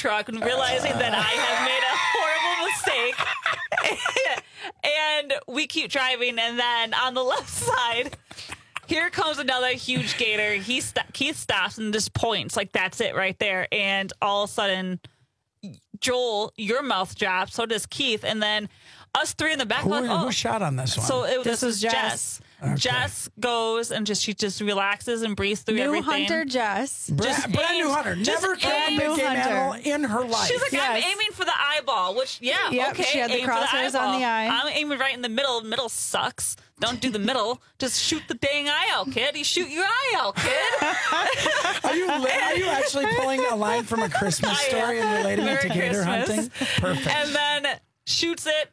[SPEAKER 16] truck and realizing that I have made a horrible mistake. And we keep driving, and then on the left side, here comes another huge gator. He st- Keith stops and just points like that's it right there. And all of a sudden, Joel, your mouth drops. So does Keith, and then us three in the back.
[SPEAKER 14] Who,
[SPEAKER 16] like, oh.
[SPEAKER 14] who shot on this one?
[SPEAKER 16] So it,
[SPEAKER 17] This
[SPEAKER 16] this,
[SPEAKER 17] was
[SPEAKER 16] was
[SPEAKER 17] Jess.
[SPEAKER 16] Jess.
[SPEAKER 14] Okay.
[SPEAKER 16] Jess goes and just she just relaxes and breathes through
[SPEAKER 17] New
[SPEAKER 16] everything.
[SPEAKER 17] hunter Jess.
[SPEAKER 14] Bra-
[SPEAKER 16] Just
[SPEAKER 14] brand new
[SPEAKER 16] aims-
[SPEAKER 14] hunter.
[SPEAKER 16] just
[SPEAKER 14] Never killed a
[SPEAKER 16] aims-
[SPEAKER 14] big game
[SPEAKER 17] hunter.
[SPEAKER 14] animal in her life.
[SPEAKER 16] She's like, I'm
[SPEAKER 17] Yes.
[SPEAKER 16] aiming for the eyeball, which, yeah,
[SPEAKER 17] Yep,
[SPEAKER 16] okay.
[SPEAKER 17] she had the
[SPEAKER 16] aim for
[SPEAKER 17] crosshairs on
[SPEAKER 16] eyeball.
[SPEAKER 17] the eye.
[SPEAKER 16] I'm aiming right in the middle. Middle sucks. Don't do the middle. Just shoot the dang eye out, kid. You shoot your eye out, kid.
[SPEAKER 14] Are you are you actually pulling a line from a Christmas
[SPEAKER 16] I am.
[SPEAKER 14] story and relating
[SPEAKER 16] Merry
[SPEAKER 14] it to gator
[SPEAKER 16] Christmas.
[SPEAKER 14] hunting? Perfect.
[SPEAKER 16] And then shoots it.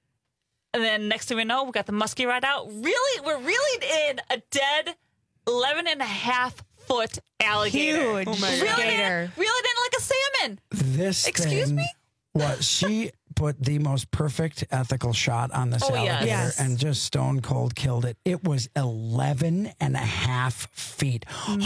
[SPEAKER 16] And then next thing we know, we got the muskie right out. Really, we're really in a dead eleven and a half foot alligator.
[SPEAKER 17] Huge
[SPEAKER 16] oh my really
[SPEAKER 17] gator.
[SPEAKER 16] In, really in like a salmon.
[SPEAKER 14] This
[SPEAKER 16] Excuse
[SPEAKER 14] thing
[SPEAKER 16] me?
[SPEAKER 14] was she put the most perfect ethical shot on this
[SPEAKER 16] Oh, yes.
[SPEAKER 14] alligator
[SPEAKER 17] Yes.
[SPEAKER 14] and just stone cold killed it. It was eleven and a half feet,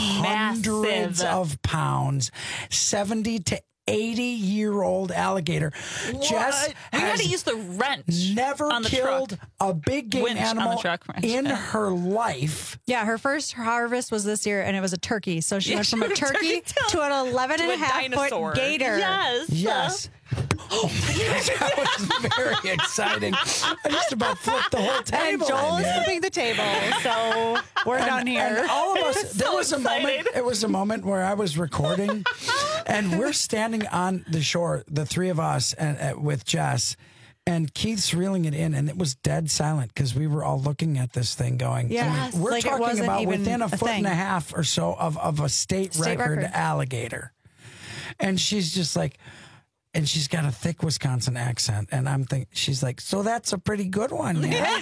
[SPEAKER 14] hundreds
[SPEAKER 16] Massive.
[SPEAKER 14] of pounds, seventy to eighty year old alligator. Jess
[SPEAKER 16] we had
[SPEAKER 14] has
[SPEAKER 16] to use the wrench
[SPEAKER 14] never
[SPEAKER 16] on the
[SPEAKER 14] killed
[SPEAKER 16] truck.
[SPEAKER 14] a big game
[SPEAKER 16] Winch on the
[SPEAKER 14] animal
[SPEAKER 16] truck, wrench.
[SPEAKER 14] in her life.
[SPEAKER 17] Yeah, her first harvest was this year, and it was a turkey. So she
[SPEAKER 16] Yeah,
[SPEAKER 17] went
[SPEAKER 16] she
[SPEAKER 17] from a
[SPEAKER 16] went from
[SPEAKER 17] turkey
[SPEAKER 16] turkey to-
[SPEAKER 17] to an eleven and
[SPEAKER 16] to
[SPEAKER 17] a
[SPEAKER 16] a
[SPEAKER 17] half
[SPEAKER 16] dinosaur.
[SPEAKER 17] foot gator.
[SPEAKER 16] Yes.
[SPEAKER 14] Yes. Oh my gosh, that was very exciting. I just about flipped the whole
[SPEAKER 17] And
[SPEAKER 14] table.
[SPEAKER 17] Joel
[SPEAKER 14] in
[SPEAKER 17] is
[SPEAKER 14] here.
[SPEAKER 17] flipping the table, so we're
[SPEAKER 14] And-
[SPEAKER 17] done here.
[SPEAKER 14] And all of us, there
[SPEAKER 16] So
[SPEAKER 14] was a moment.
[SPEAKER 16] excited.
[SPEAKER 14] It was a moment where I was recording, and we're standing on the shore, the three of us, and uh, with Jess, and Keith's reeling it in, and it was dead silent because we were all looking at this thing, going, I
[SPEAKER 17] Yes,
[SPEAKER 14] mean, we're
[SPEAKER 17] like it
[SPEAKER 14] talking
[SPEAKER 17] wasn't
[SPEAKER 14] about
[SPEAKER 17] even
[SPEAKER 14] within a
[SPEAKER 17] a
[SPEAKER 14] foot and
[SPEAKER 17] thing.
[SPEAKER 14] a half or so of of a state,
[SPEAKER 17] State
[SPEAKER 14] record,
[SPEAKER 17] record.
[SPEAKER 14] alligator, and she's just like. And she's got a thick Wisconsin accent, and I'm thinking, she's like, so that's a pretty good one, yeah.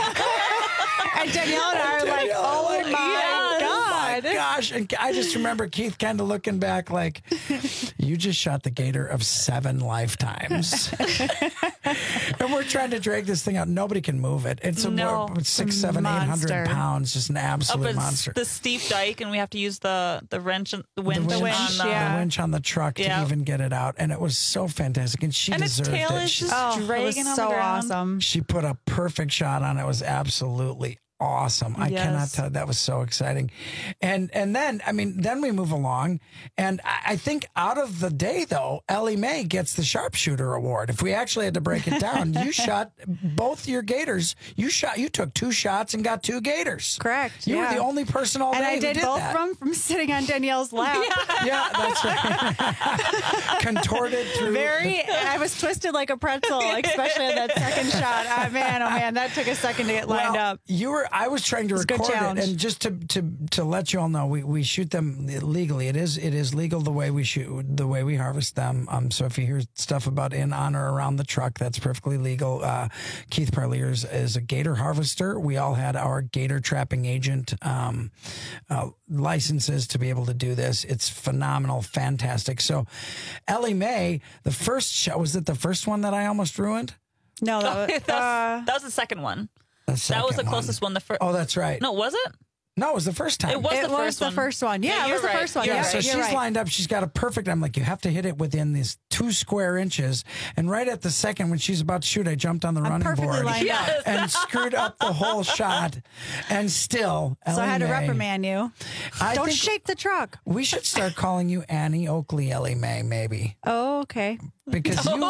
[SPEAKER 17] And Danielle and I are like,
[SPEAKER 14] Danielle,
[SPEAKER 17] oh
[SPEAKER 14] like,
[SPEAKER 17] my
[SPEAKER 14] yeah,
[SPEAKER 17] God.
[SPEAKER 14] oh my gosh. And I just remember Keith kind of looking back like, you just shot the gator of seven lifetimes. And we're trying to drag this thing out. Nobody can move it. It's a
[SPEAKER 16] No.
[SPEAKER 14] more- six, seven, eight hundred
[SPEAKER 17] Monster.
[SPEAKER 14] pounds, just an
[SPEAKER 16] Up
[SPEAKER 14] absolute
[SPEAKER 16] a,
[SPEAKER 14] monster.
[SPEAKER 16] the steep dike, and we have to use the the wrench, and the winch,
[SPEAKER 14] the winch,
[SPEAKER 16] on the,
[SPEAKER 17] yeah.
[SPEAKER 14] the winch on the truck
[SPEAKER 16] Yeah.
[SPEAKER 14] to even get it out. And it was so fantastic. And she
[SPEAKER 16] and its
[SPEAKER 14] deserved
[SPEAKER 16] tail
[SPEAKER 14] it.
[SPEAKER 16] is
[SPEAKER 14] She-
[SPEAKER 16] just
[SPEAKER 17] Oh, it was
[SPEAKER 16] dragging on
[SPEAKER 17] so
[SPEAKER 16] the ground.
[SPEAKER 17] awesome.
[SPEAKER 14] She put a perfect shot on it. It was absolutely awesome. I
[SPEAKER 16] Yes.
[SPEAKER 14] cannot tell. That was so exciting. And and then, I mean, then we move along. And I, I think out of the day, though, Ellie Mae gets the sharpshooter award. If we actually had to break it down, you shot both your gators. You shot. You took two shots and got two gators.
[SPEAKER 17] Correct.
[SPEAKER 14] You
[SPEAKER 17] yeah.
[SPEAKER 14] were the only person all
[SPEAKER 17] And
[SPEAKER 14] day
[SPEAKER 17] I
[SPEAKER 14] who
[SPEAKER 17] did,
[SPEAKER 14] did
[SPEAKER 17] both
[SPEAKER 14] that.
[SPEAKER 17] of them from sitting on Danielle's lap.
[SPEAKER 14] Yeah, that's right. Contorted through.
[SPEAKER 17] Very, I was twisted like a pretzel, especially in that second shot. Ah, man, oh man, that took a second to get lined
[SPEAKER 14] Well,
[SPEAKER 17] up.
[SPEAKER 14] You were. I was trying to
[SPEAKER 17] It's a good
[SPEAKER 14] record it,
[SPEAKER 17] challenge.
[SPEAKER 14] and just to, to to let you all know, we, we shoot them legally. It is it is legal the way we shoot, the way we harvest them. Um, so if you hear stuff about in, on, or around the truck, that's perfectly legal. Uh, Keith Parliers is a gator harvester. We all had our gator trapping agent um, uh, licenses to be able to do this. It's phenomenal, fantastic. So, Ellie Mae, the first shot, was it the first one that I almost ruined?
[SPEAKER 17] No, that
[SPEAKER 16] Oh,
[SPEAKER 17] was,
[SPEAKER 16] that, was, that was the second one.
[SPEAKER 14] The
[SPEAKER 16] That was the
[SPEAKER 14] second
[SPEAKER 16] closest one. The first.
[SPEAKER 14] Oh, that's right.
[SPEAKER 16] No, was it?
[SPEAKER 14] No, it was the first time.
[SPEAKER 16] It was
[SPEAKER 17] it
[SPEAKER 16] the
[SPEAKER 17] was
[SPEAKER 16] first
[SPEAKER 17] the
[SPEAKER 16] one.
[SPEAKER 17] first one. Yeah, it
[SPEAKER 16] you're
[SPEAKER 17] was the
[SPEAKER 16] right.
[SPEAKER 17] first one.
[SPEAKER 16] You're
[SPEAKER 14] Yeah,
[SPEAKER 17] Yeah,
[SPEAKER 14] so
[SPEAKER 16] right.
[SPEAKER 14] she's
[SPEAKER 17] you're right.
[SPEAKER 14] lined up. She's got a perfect. I'm like, you have to hit it within these two square inches. And right at the second, when she's about to shoot, I jumped on the running
[SPEAKER 17] perfectly
[SPEAKER 14] board
[SPEAKER 17] lined up.
[SPEAKER 16] Yes.
[SPEAKER 14] and screwed up the whole shot. And still,
[SPEAKER 17] So I had to
[SPEAKER 14] Ellie Mae-
[SPEAKER 17] reprimand you.
[SPEAKER 14] I
[SPEAKER 17] Don't
[SPEAKER 14] think
[SPEAKER 17] shake the truck.
[SPEAKER 14] we should start calling you Annie Oakley, Ellie Mae, maybe,
[SPEAKER 17] Oh, okay.
[SPEAKER 14] because you,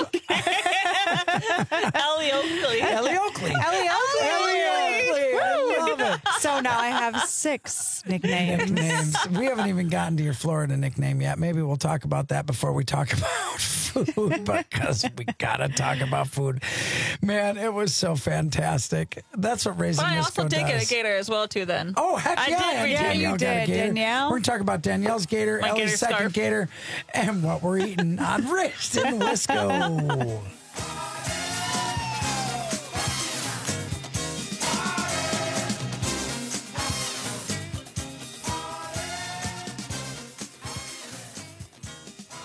[SPEAKER 16] Ellie Oakley.
[SPEAKER 14] Ellie Oakley,
[SPEAKER 17] Ellie Oakley.
[SPEAKER 14] Ellie Oakley. I love it.
[SPEAKER 17] So now I have six nicknames.
[SPEAKER 14] Nicknames. We haven't even gotten to your Florida nickname yet. Maybe we'll talk about that before we talk about food, because we gotta talk about food. Man, it was so fantastic. That's what Raising
[SPEAKER 16] But I
[SPEAKER 14] Misco
[SPEAKER 16] also did get
[SPEAKER 14] does.
[SPEAKER 16] a gator as well too. Then.
[SPEAKER 14] Oh heck
[SPEAKER 16] I
[SPEAKER 14] yeah!
[SPEAKER 16] did
[SPEAKER 14] and
[SPEAKER 16] read-
[SPEAKER 17] Yeah,
[SPEAKER 14] Danielle
[SPEAKER 17] you
[SPEAKER 14] got a
[SPEAKER 17] did,
[SPEAKER 14] gator.
[SPEAKER 17] Danielle.
[SPEAKER 14] We're gonna talk about Danielle's gator,
[SPEAKER 16] My
[SPEAKER 14] Ellie's
[SPEAKER 16] gator
[SPEAKER 14] second
[SPEAKER 16] scarf.
[SPEAKER 14] gator, and what we're eating on Raised in Wisco.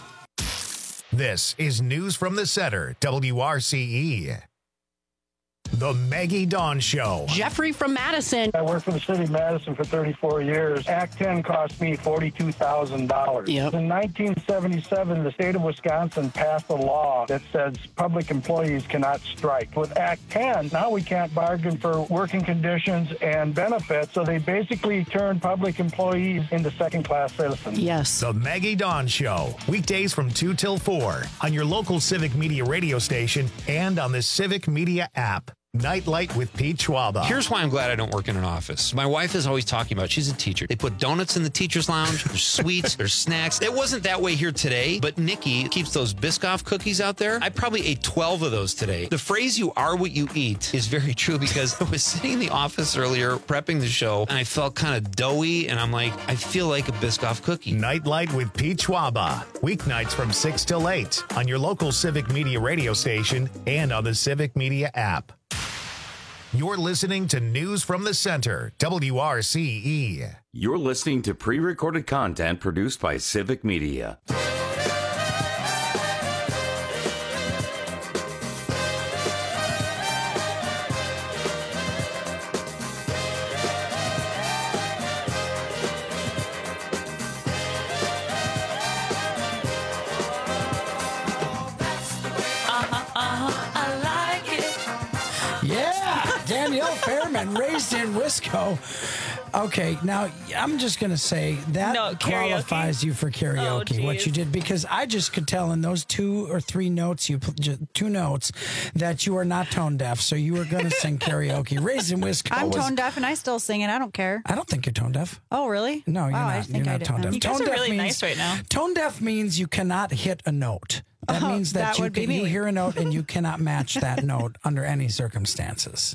[SPEAKER 1] This is News from the Center, W R C E. The Maggie Dawn Show.
[SPEAKER 4] Jeffrey from Madison.
[SPEAKER 5] I worked for the city of Madison for thirty-four years. Act ten cost me forty-two thousand dollars.
[SPEAKER 4] Yep.
[SPEAKER 5] In nineteen seventy-seven, the state of Wisconsin passed a law that says public employees cannot strike. With Act ten, now we can't bargain for working conditions and benefits, so they basically turned public employees into second-class citizens.
[SPEAKER 4] Yes.
[SPEAKER 1] The Maggie Dawn Show. Weekdays from two till four on your local Civic Media radio station and on the Civic Media app. Nightlight with Pete Schwaba.
[SPEAKER 6] Here's why I'm glad I don't work in an office. My wife is always talking about, she's a teacher. They put donuts in the teacher's lounge. There's sweets, there's snacks. It wasn't that way here today, but Nikki keeps those Biscoff cookies out there. I probably ate twelve of those today. The phrase you are what you eat is very true because I was sitting in the office earlier prepping the show and I felt kind of doughy and I'm like, I feel like a Biscoff cookie.
[SPEAKER 1] Nightlight with Pete Schwaba. Weeknights from six till eight on your local Civic Media radio station and on the Civic Media app. You're listening to News from the Center, W R C E.
[SPEAKER 13] You're listening to pre-recorded content produced by Civic Media.
[SPEAKER 14] Danielle Fairman, raised in Wisco. Okay, now I'm just going to say that
[SPEAKER 16] no,
[SPEAKER 14] qualifies you for karaoke,
[SPEAKER 16] oh,
[SPEAKER 14] what you did, because I just could tell in those two or three notes, you two notes, that you are not tone deaf, so you were going to sing karaoke. Raised in Wisco.
[SPEAKER 17] I'm
[SPEAKER 14] was,
[SPEAKER 17] tone deaf and I still sing it. I don't care.
[SPEAKER 14] I don't think you're tone deaf.
[SPEAKER 17] Oh, really?
[SPEAKER 14] No, you're
[SPEAKER 17] wow,
[SPEAKER 14] not.
[SPEAKER 17] I think
[SPEAKER 14] you're
[SPEAKER 17] I
[SPEAKER 14] not tone deaf.
[SPEAKER 16] You guys
[SPEAKER 14] tone
[SPEAKER 16] are
[SPEAKER 14] deaf
[SPEAKER 16] really
[SPEAKER 14] means,
[SPEAKER 16] nice right now.
[SPEAKER 14] Tone deaf means you cannot hit a note. That
[SPEAKER 17] Oh,
[SPEAKER 14] means that,
[SPEAKER 17] that
[SPEAKER 14] you,
[SPEAKER 17] would be
[SPEAKER 14] can, you
[SPEAKER 17] me.
[SPEAKER 14] hear a note and you cannot match that note under any circumstances.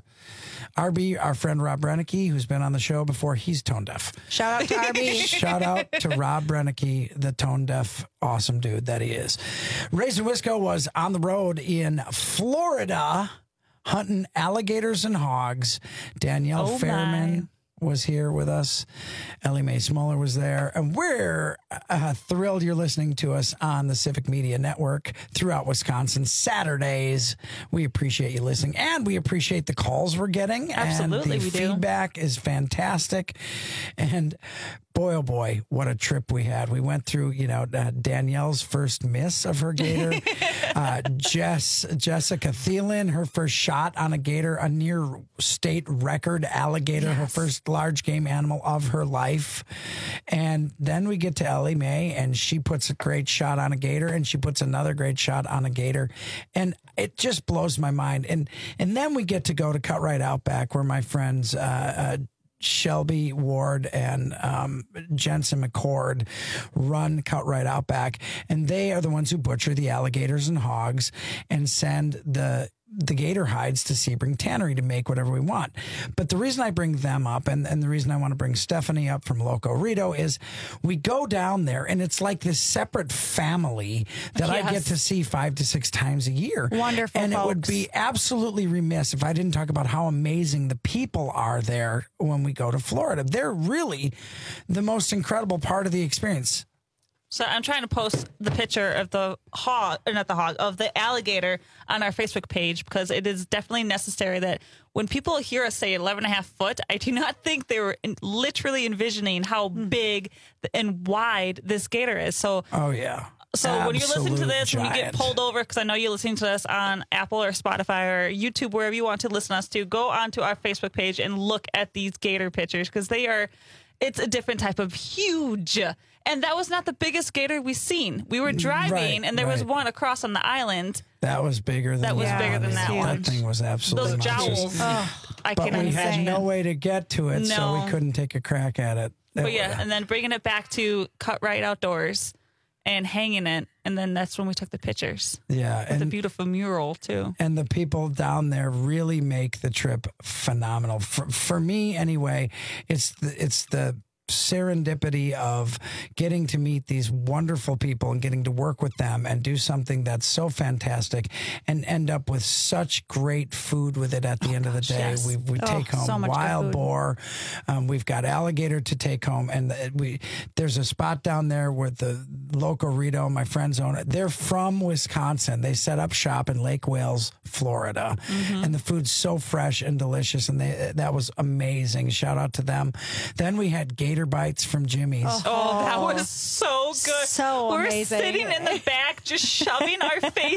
[SPEAKER 14] R B, our friend Rob Renicky, who's been on the show before, he's tone deaf.
[SPEAKER 17] Shout out to R B.
[SPEAKER 14] Shout out to Rob Renicky, the tone deaf, awesome dude that he is. Raised in Wisco was on the road in Florida hunting alligators and hogs. Danielle
[SPEAKER 16] Oh,
[SPEAKER 14] Fairman
[SPEAKER 16] my.
[SPEAKER 14] was here with us. Ellie Mae Smoller was there. And we're uh, thrilled you're listening to us on the Civic Media Network throughout Wisconsin Saturdays. We appreciate you listening. And we appreciate the calls we're getting.
[SPEAKER 16] Absolutely,
[SPEAKER 14] and the
[SPEAKER 16] we do.
[SPEAKER 14] feedback is fantastic. And boy, oh boy, what a trip we had. We went through, you know, uh, Danielle's first miss of her gator. uh, Jess, Jessica Thielen, her first shot on a gator, a near state record alligator, yes. her first large game animal of her life. And then we get to Ellie Mae, and she puts a great shot on a gator, and she puts another great shot on a gator. And it just blows my mind. And and then we get to go to Cut Right Outback, where my friends uh, uh, Shelby Ward and um, Jensen McCord run Cut Right Outback, and they are the ones who butcher the alligators and hogs and send the the gator hides to Sebring Tannery to make whatever we want. But the reason I bring them up, and, and the reason I want to bring Stephanie up from Loco Rito, is we go down there and it's like this separate family that
[SPEAKER 17] Yes.
[SPEAKER 14] I get to see five to six times a year.
[SPEAKER 17] Wonderful
[SPEAKER 14] And
[SPEAKER 17] folks.
[SPEAKER 14] it would be absolutely remiss if I didn't talk about how amazing the people are there when we go to Florida. They're really the most incredible part of the experience.
[SPEAKER 16] So I'm trying to post the picture of the hog, or not the hog, of the alligator on our Facebook page, because it is definitely necessary that when people hear us say eleven and a half foot, I do not think they were in, literally envisioning how big and wide this gator is. So,
[SPEAKER 14] Oh, yeah.
[SPEAKER 16] so when you're listening to
[SPEAKER 14] Absolute
[SPEAKER 16] this, when you get
[SPEAKER 14] giant.
[SPEAKER 16] pulled over, because I know you're listening to us on Apple or Spotify or YouTube, wherever you want to listen to us to, go onto our Facebook page and look at these gator pictures, because they are, it's a different type of huge. And that was not the biggest gator we've seen. We were driving,
[SPEAKER 14] Right,
[SPEAKER 16] and there was
[SPEAKER 14] right.
[SPEAKER 16] one across on the island.
[SPEAKER 14] That was bigger than
[SPEAKER 16] That was
[SPEAKER 14] that
[SPEAKER 16] bigger
[SPEAKER 14] one.
[SPEAKER 16] than that one.
[SPEAKER 14] That thing was absolutely
[SPEAKER 16] Those
[SPEAKER 14] monstrous.
[SPEAKER 16] jowls. Oh, I
[SPEAKER 14] But
[SPEAKER 16] cannot
[SPEAKER 14] we had
[SPEAKER 16] say
[SPEAKER 14] no
[SPEAKER 16] it.
[SPEAKER 14] way to get to it, so
[SPEAKER 16] No.
[SPEAKER 14] we couldn't take a crack at it. That
[SPEAKER 16] But yeah,
[SPEAKER 14] was-
[SPEAKER 16] and then bringing it back to Cut Right Outdoors and hanging it. And then that's when we took the pictures.
[SPEAKER 14] yeah,
[SPEAKER 16] With the
[SPEAKER 14] and
[SPEAKER 16] beautiful mural, too.
[SPEAKER 14] and the people down there really make the trip phenomenal. For, for me, anyway, it's the, it's the serendipity of getting to meet these wonderful people and getting to work with them and do something that's so fantastic and end up with such great food with it at the oh, end of the day.
[SPEAKER 17] Yes.
[SPEAKER 14] We, we
[SPEAKER 17] oh,
[SPEAKER 14] take home
[SPEAKER 17] so
[SPEAKER 14] wild boar. Um, we've got alligator to take home. And we there's a spot down there where the local Rito, my friends own it. They're from Wisconsin. They set up shop in Lake Wales, Florida. Mm-hmm. And the food's so fresh and delicious. And they that was amazing. Shout out to them. Then we had gator bites from Jimmy's.
[SPEAKER 16] Oh, oh that was so good.
[SPEAKER 17] So
[SPEAKER 16] we were
[SPEAKER 17] amazing.
[SPEAKER 16] sitting in the back just shoving our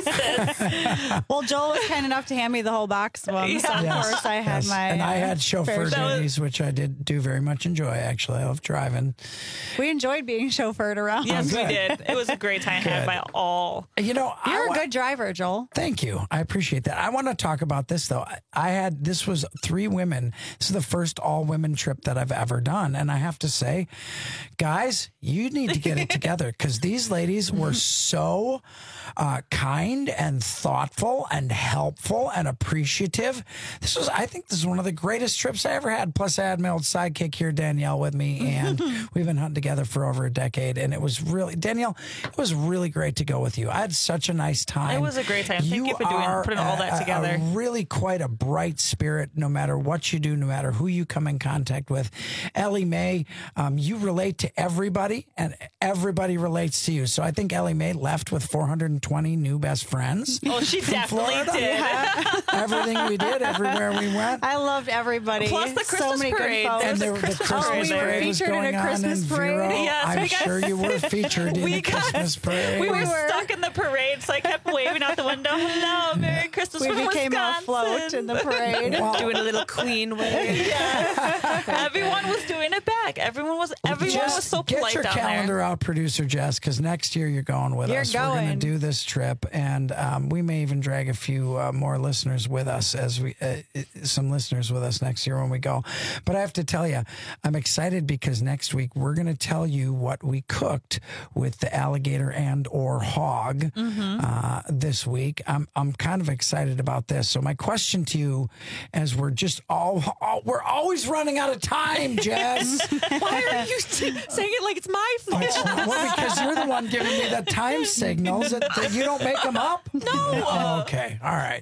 [SPEAKER 16] faces.
[SPEAKER 17] Well, Joel was kind enough to hand me the whole box of them. Yeah. So of
[SPEAKER 14] yes,
[SPEAKER 17] course I had
[SPEAKER 14] yes.
[SPEAKER 17] my
[SPEAKER 14] And I
[SPEAKER 17] uh,
[SPEAKER 14] had chauffeur duties, which I did do very much enjoy, actually. I love driving.
[SPEAKER 17] We enjoyed being chauffeured around.
[SPEAKER 16] Yes, we did. It was a great time good. had by all.
[SPEAKER 14] You know,
[SPEAKER 17] You're
[SPEAKER 14] I,
[SPEAKER 17] a good driver, Joel.
[SPEAKER 14] Thank you. I appreciate that. I want to talk about this, though. I had, this was three women. This is the first all-women trip that I've ever done. And I have to say, guys, you need to get it together because these ladies were so uh, kind and thoughtful and helpful and appreciative. This was, I think this is one of the greatest trips I ever had. Plus, I had my old sidekick here, Danielle, with me, and we've been hunting together for over a decade. And it was really, Danielle, it was really great to go with you. I had such a nice time.
[SPEAKER 16] It was a great time. Thank you, you for doing putting all that
[SPEAKER 14] a,
[SPEAKER 16] together.
[SPEAKER 14] A really quite a bright spirit, no matter what you do, no matter who you come in contact with. Ellie Mae, um, you relate to everybody, and everybody relates to you. So I think Ellie Mae left with four hundred twenty new best friends.
[SPEAKER 16] Oh, she definitely
[SPEAKER 14] Florida.
[SPEAKER 16] did.
[SPEAKER 14] Yeah. Everything we did, everywhere we went.
[SPEAKER 17] I loved everybody.
[SPEAKER 16] Plus the Christmas
[SPEAKER 17] so many
[SPEAKER 16] parade.
[SPEAKER 17] Good
[SPEAKER 14] and the, the Christmas
[SPEAKER 17] oh,
[SPEAKER 14] parade
[SPEAKER 17] we were
[SPEAKER 14] was
[SPEAKER 17] featured
[SPEAKER 14] going
[SPEAKER 17] in a
[SPEAKER 14] on
[SPEAKER 17] Christmas
[SPEAKER 14] in
[SPEAKER 17] parade.
[SPEAKER 14] Vero.
[SPEAKER 16] Yes,
[SPEAKER 14] I'm
[SPEAKER 16] we got,
[SPEAKER 14] sure you were featured in
[SPEAKER 16] we
[SPEAKER 14] the
[SPEAKER 16] got,
[SPEAKER 14] Christmas parade.
[SPEAKER 16] We were,
[SPEAKER 17] we were
[SPEAKER 16] stuck in the parade, so I kept waving out the window. Hello, Merry Christmas
[SPEAKER 17] we
[SPEAKER 16] from
[SPEAKER 17] became
[SPEAKER 16] Wisconsin.
[SPEAKER 17] afloat in the parade.
[SPEAKER 18] Well, doing a little queen wave.
[SPEAKER 16] Yeah. Everyone was doing it back. Everyone was everyone
[SPEAKER 14] Just
[SPEAKER 16] was so
[SPEAKER 14] get
[SPEAKER 16] polite
[SPEAKER 14] your
[SPEAKER 16] down
[SPEAKER 14] calendar
[SPEAKER 16] there.
[SPEAKER 14] out, producer Jess, because next year you're going with
[SPEAKER 17] You're
[SPEAKER 14] us. We're going to
[SPEAKER 17] going.
[SPEAKER 14] do this trip, and um, we may even drag a few uh, more listeners with us as we uh, some listeners with us next year when we go. But I have to tell you, I'm excited because next week we're going to tell you what we cooked with the alligator and or hog mm-hmm. uh, this week. I'm I'm kind of excited about this. So my question to you, as we're just all, all we're always running out of time, Jess.
[SPEAKER 18] Why are you saying it like it's my fault?
[SPEAKER 14] It's not, well, because you're the one giving me the time signals that, that you don't make them up.
[SPEAKER 16] No.
[SPEAKER 14] Oh, okay. All right.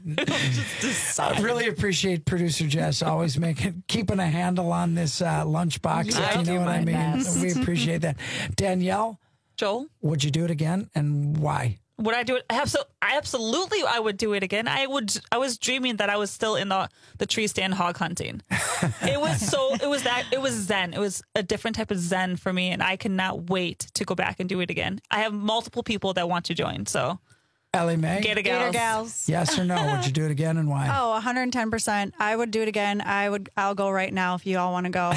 [SPEAKER 14] I really appreciate producer Jess always making keeping a handle on this uh, lunchbox.
[SPEAKER 16] Yeah,
[SPEAKER 14] if you know what I mean.
[SPEAKER 17] best.
[SPEAKER 14] We appreciate that. Danielle,
[SPEAKER 16] Joel,
[SPEAKER 14] would you do it again, and why?
[SPEAKER 16] would I do it? Absolutely, absolutely, I would do it again. I would. I was dreaming that I was still in the the tree stand hog hunting. It was so. It was that. It was zen. It was a different type of zen for me, and I cannot wait to go back and do it again. I have multiple people that want to join. So,
[SPEAKER 14] Ellie Mae,
[SPEAKER 16] Gator Gals.
[SPEAKER 17] Gator Gals.
[SPEAKER 14] Yes or no? Would you do it again, and why?
[SPEAKER 17] Oh, one hundred ten percent. I would do it again. I would. I'll go right now if you all want to go.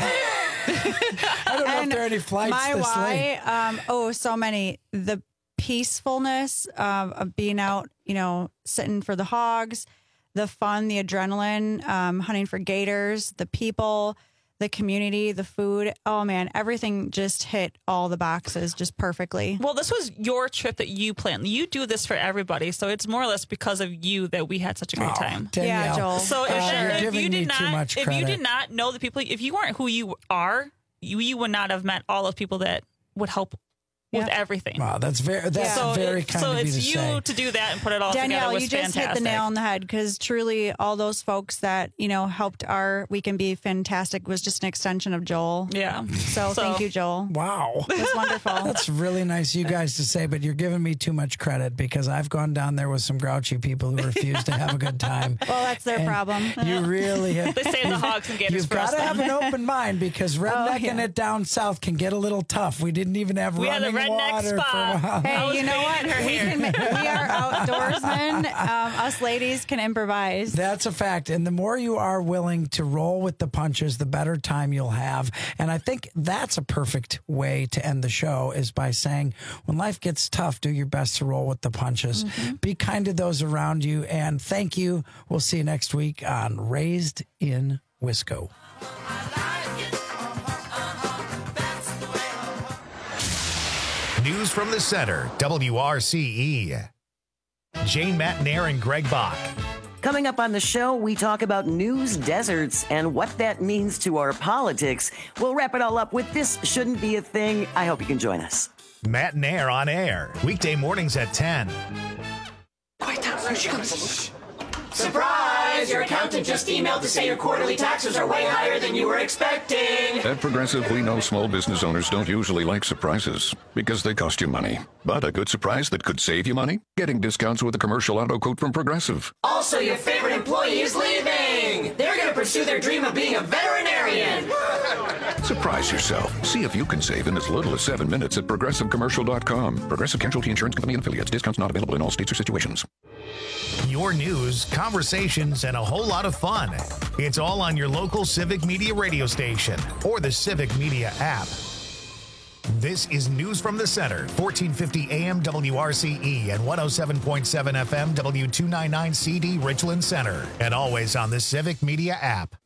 [SPEAKER 14] I don't know
[SPEAKER 17] And
[SPEAKER 14] if there are any flights
[SPEAKER 17] my
[SPEAKER 14] this
[SPEAKER 17] why,
[SPEAKER 14] late.
[SPEAKER 17] Um, oh, so many. The peacefulness of, of being out, you know, sitting for the hogs, the fun, the adrenaline, um, hunting for gators, the people, the community, the food. Oh man, everything just hit all the boxes just perfectly.
[SPEAKER 16] Well, this was your trip that you planned. You do this for everybody, so it's more or less because of you that we had such a great
[SPEAKER 14] Oh,
[SPEAKER 16] time.
[SPEAKER 14] Danielle,
[SPEAKER 17] Yeah, Joel.
[SPEAKER 16] So if,
[SPEAKER 14] uh,
[SPEAKER 16] that-
[SPEAKER 14] you're
[SPEAKER 16] if
[SPEAKER 14] giving
[SPEAKER 16] you
[SPEAKER 14] me
[SPEAKER 16] did
[SPEAKER 14] too
[SPEAKER 16] not,
[SPEAKER 14] much
[SPEAKER 16] if
[SPEAKER 14] credit.
[SPEAKER 16] you did not know the people, if you weren't who you are, you, you would not have met all of the people that would help with
[SPEAKER 17] Yeah.
[SPEAKER 16] everything.
[SPEAKER 14] Wow, that's very that's
[SPEAKER 16] So,
[SPEAKER 14] very
[SPEAKER 16] it,
[SPEAKER 14] kind
[SPEAKER 16] so
[SPEAKER 14] of you
[SPEAKER 16] it's
[SPEAKER 14] to
[SPEAKER 16] you
[SPEAKER 14] say.
[SPEAKER 16] to do that and put it all together
[SPEAKER 17] Danielle,
[SPEAKER 16] was
[SPEAKER 17] you just
[SPEAKER 16] fantastic.
[SPEAKER 17] hit the nail on the head because truly all those folks that, you know, helped our Weekend Be Fantastic was just an extension of Joel.
[SPEAKER 16] Yeah.
[SPEAKER 17] So,
[SPEAKER 16] So-
[SPEAKER 17] thank you, Joel.
[SPEAKER 14] Wow.
[SPEAKER 17] It was wonderful.
[SPEAKER 14] That's really nice of you guys to say, but you're giving me too much credit because I've gone down there with some grouchy people who refuse to have a good time.
[SPEAKER 17] Well, that's their
[SPEAKER 14] And
[SPEAKER 17] problem.
[SPEAKER 14] You really have.
[SPEAKER 16] They say the hogs and gators
[SPEAKER 14] You've got
[SPEAKER 16] first.
[SPEAKER 14] to have an open mind because rednecking
[SPEAKER 17] yeah.
[SPEAKER 14] it down south can get a little tough. We didn't even have
[SPEAKER 16] We had a
[SPEAKER 14] running
[SPEAKER 16] redneck
[SPEAKER 14] water
[SPEAKER 16] spa.
[SPEAKER 14] for a while.
[SPEAKER 17] Hey,
[SPEAKER 16] I was
[SPEAKER 17] you know what?
[SPEAKER 16] bathing her
[SPEAKER 17] We,
[SPEAKER 16] hair.
[SPEAKER 17] can, we are outdoorsmen. Um, us ladies can improvise.
[SPEAKER 14] That's a fact. And the more you are willing to roll with the punches, the better time you'll have. And I think that's a perfect way to end the show is by saying, when life gets tough, do your best to roll with the punches.
[SPEAKER 17] Mm-hmm.
[SPEAKER 14] Be kind to those around you. And thank you. We'll see you next week on Raised in Wisco.
[SPEAKER 1] News from the center, W R C E. Jane Matnair and Greg Bach.
[SPEAKER 2] Coming up on the show, we talk about news deserts and what that means to our politics. We'll wrap it all up with This Shouldn't Be a Thing. I hope you can join us.
[SPEAKER 1] Matt and Air on air, weekday mornings at ten.
[SPEAKER 3] Quiet down, here she comes. Surprise! Your accountant just emailed to say your quarterly taxes are way higher than you were expecting.
[SPEAKER 4] At Progressive, we know small business owners don't usually like surprises because they cost you money. But a good surprise that could save you money? Getting discounts with a commercial auto quote from Progressive.
[SPEAKER 3] Also, your favorite employee is leaving. They're going to pursue their dream of being a veterinarian.
[SPEAKER 4] Surprise yourself. See if you can save in as little as seven minutes at progressive commercial dot com. Progressive Casualty Insurance Company and affiliates. Discounts not available in all states or situations.
[SPEAKER 1] Your news, conversations, and a whole lot of fun. It's all on your local Civic Media radio station or the Civic Media app. This is News from the Center, fourteen fifty A M W R C E and one oh seven point seven F M W two ninety-nine C D Richland Center, and always on the Civic Media app.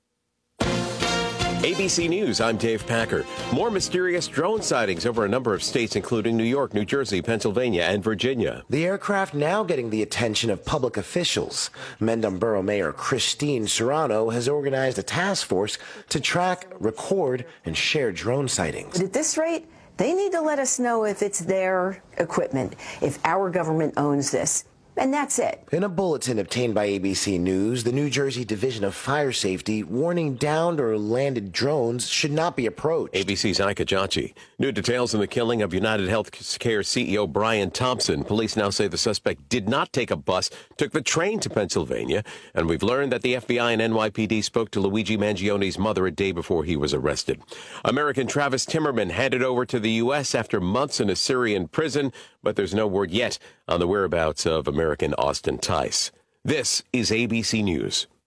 [SPEAKER 7] A B C News, I'm Dave Packer. More mysterious drone sightings over a number of states, including New York, New Jersey, Pennsylvania, and Virginia.
[SPEAKER 8] The aircraft now getting the attention of public officials. Mendham Borough Mayor Christine Serrano has organized a task force to track, record, and share drone sightings.
[SPEAKER 9] But at this rate, they need to let us know if it's their equipment, if our government owns this. And that's it.
[SPEAKER 8] In a bulletin obtained by A B C News, the New Jersey Division of Fire Safety warning downed or landed drones should not be approached.
[SPEAKER 7] A B C's Ika Jachi. New details in the killing of United Healthcare C E O Brian Thompson. Police now say the suspect did not take a bus, took the train to Pennsylvania. And we've learned that the F B I and N Y P D spoke to Luigi Mangione's mother a day before he was arrested. American Travis Timmerman handed over to the U S after months in a Syrian prison, but there's no word yet on the whereabouts of American Austin Tice. This is A B C News.